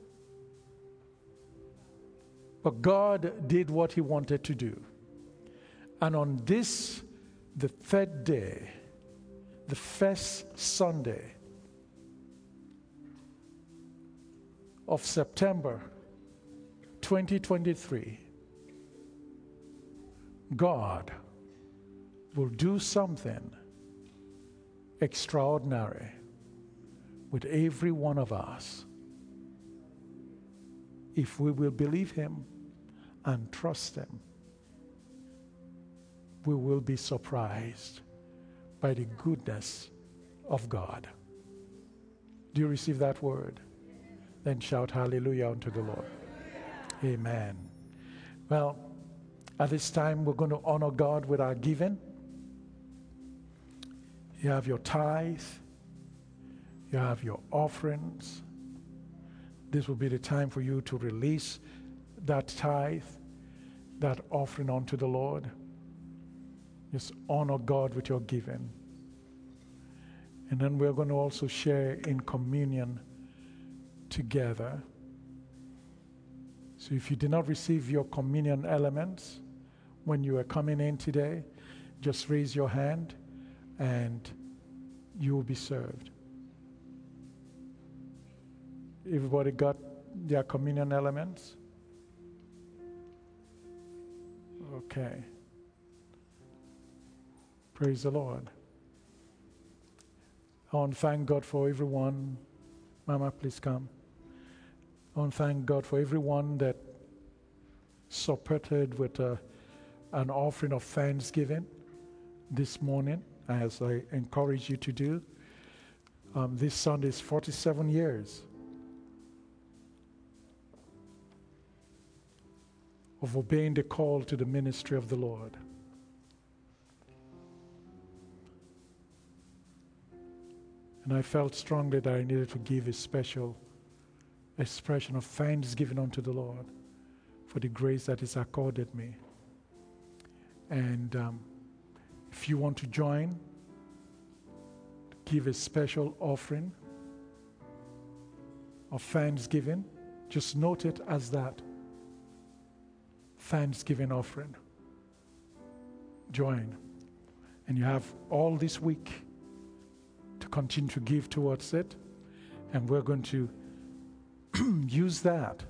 But God did what he wanted to do. And on this, the third day, the first Sunday of September twenty twenty-three, God will do something extraordinary with every one of us if we will believe him and trust him. We will be surprised by the goodness of God. Do you receive that word? Then shout hallelujah unto the Lord. Amen. Well, at this time, we're going to honor God with our giving. You have your tithe. You have your offerings. This will be the time for you to release that tithe, that offering unto the Lord. Just honor God with your giving. And then we're going to also share in communion together. So if you did not receive your communion elements when you were coming in today, just raise your hand and you will be served. Everybody got their communion elements? Okay. Praise the Lord. I want to thank God for everyone. Mama, please come. I want to thank God for everyone that supported with a, an offering of thanksgiving this morning, as I encourage you to do. Um, this Sunday is forty-seven years of obeying the call to the ministry of the Lord. And I felt strongly that I needed to give a special expression of thanksgiving unto the Lord for the grace that is accorded me. And um, if you want to join, give a special offering of thanksgiving, just note it as that. Thanksgiving offering. Join. And you have all this week to continue to give towards it. And we're going to use that.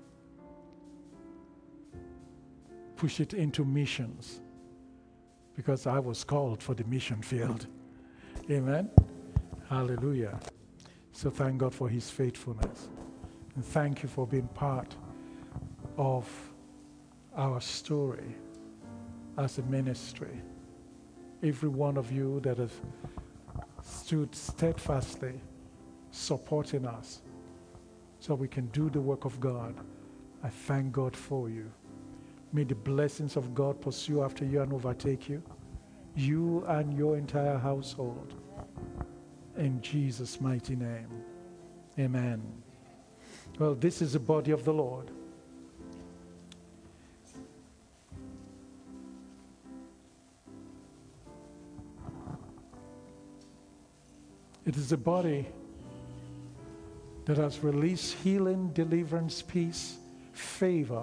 Push it into missions. Because I was called for the mission field. Amen. Hallelujah. So thank God for his faithfulness. And thank you for being part of our story as a ministry. Every one of you that has stood steadfastly supporting us so we can do the work of God. I thank God for you. May the blessings of God pursue after you and overtake you, you and your entire household. In Jesus' mighty name. Amen. Well, this is the body of the Lord. It is a body that has released healing, deliverance, peace, favor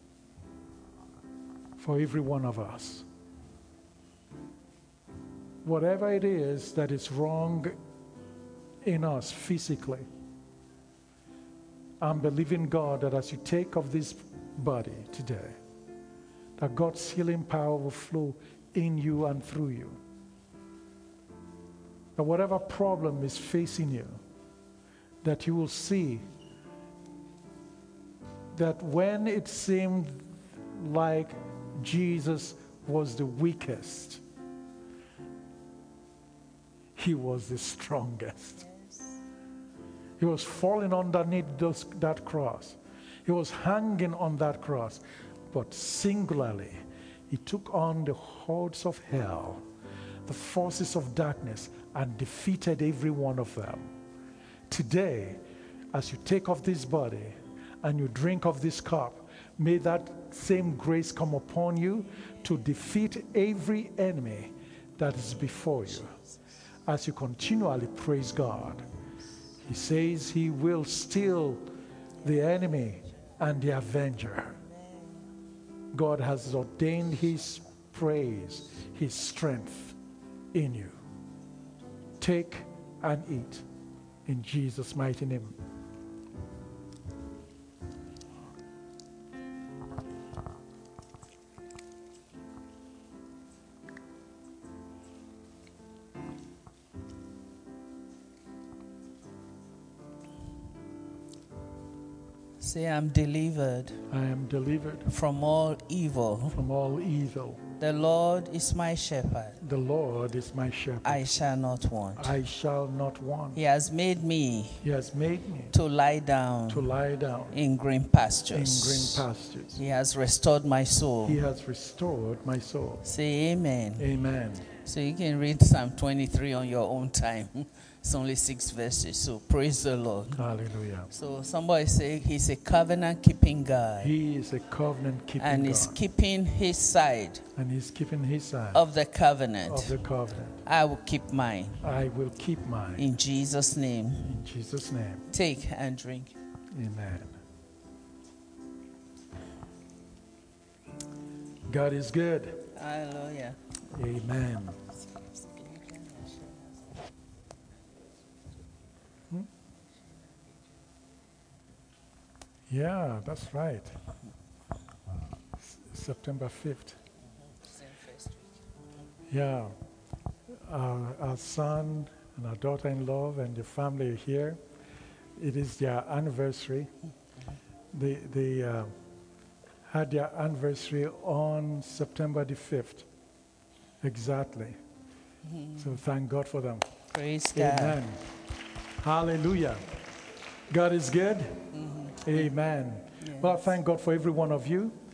for every one of us. Whatever it is that is wrong in us physically, I'm believing God that as you take of this body today, that God's healing power will flow in you and through you. That whatever problem is facing you, that you will see that when it seemed like Jesus was the weakest, he was the strongest. He was falling underneath those, that cross. He was hanging on that cross. But singularly, he took on the hordes of hell, the forces of darkness, and defeated every one of them. Today, as you take of this body and you drink of this cup, may that same grace come upon you to defeat every enemy that is before you. As you continually praise God, he says he will still the enemy and the avenger. God has ordained his praise, his strength in you. Take and eat in Jesus' mighty name. Say, I'm delivered I am delivered from all evil. from all evil. The Lord is my shepherd. The Lord is my shepherd. I shall not want. I shall not want. He has made me He has made me to lie down to lie down in green in pastures. green pastures. He has restored my soul. He has restored my soul. Say amen. Amen. So you can read Psalm twenty-three on your own time. It's only six verses, so praise the Lord. Hallelujah. So somebody say he's a covenant-keeping God. He is a covenant-keeping And God. he's keeping his side And he's keeping his side of the covenant. of the covenant. I will keep mine. I will keep mine. In Jesus' name. In Jesus' name. Take and drink. Amen. God is good. Hallelujah. Amen. Hmm? Yeah, that's right. S- September fifth. Yeah. Our, our son and our daughter-in-law and the family are here. It is their anniversary. They, they uh, had their anniversary on September the fifth. Exactly. So thank God for them. Praise God. Amen. Hallelujah. God is good. Amen. Yes. Well, I thank God for every one of you.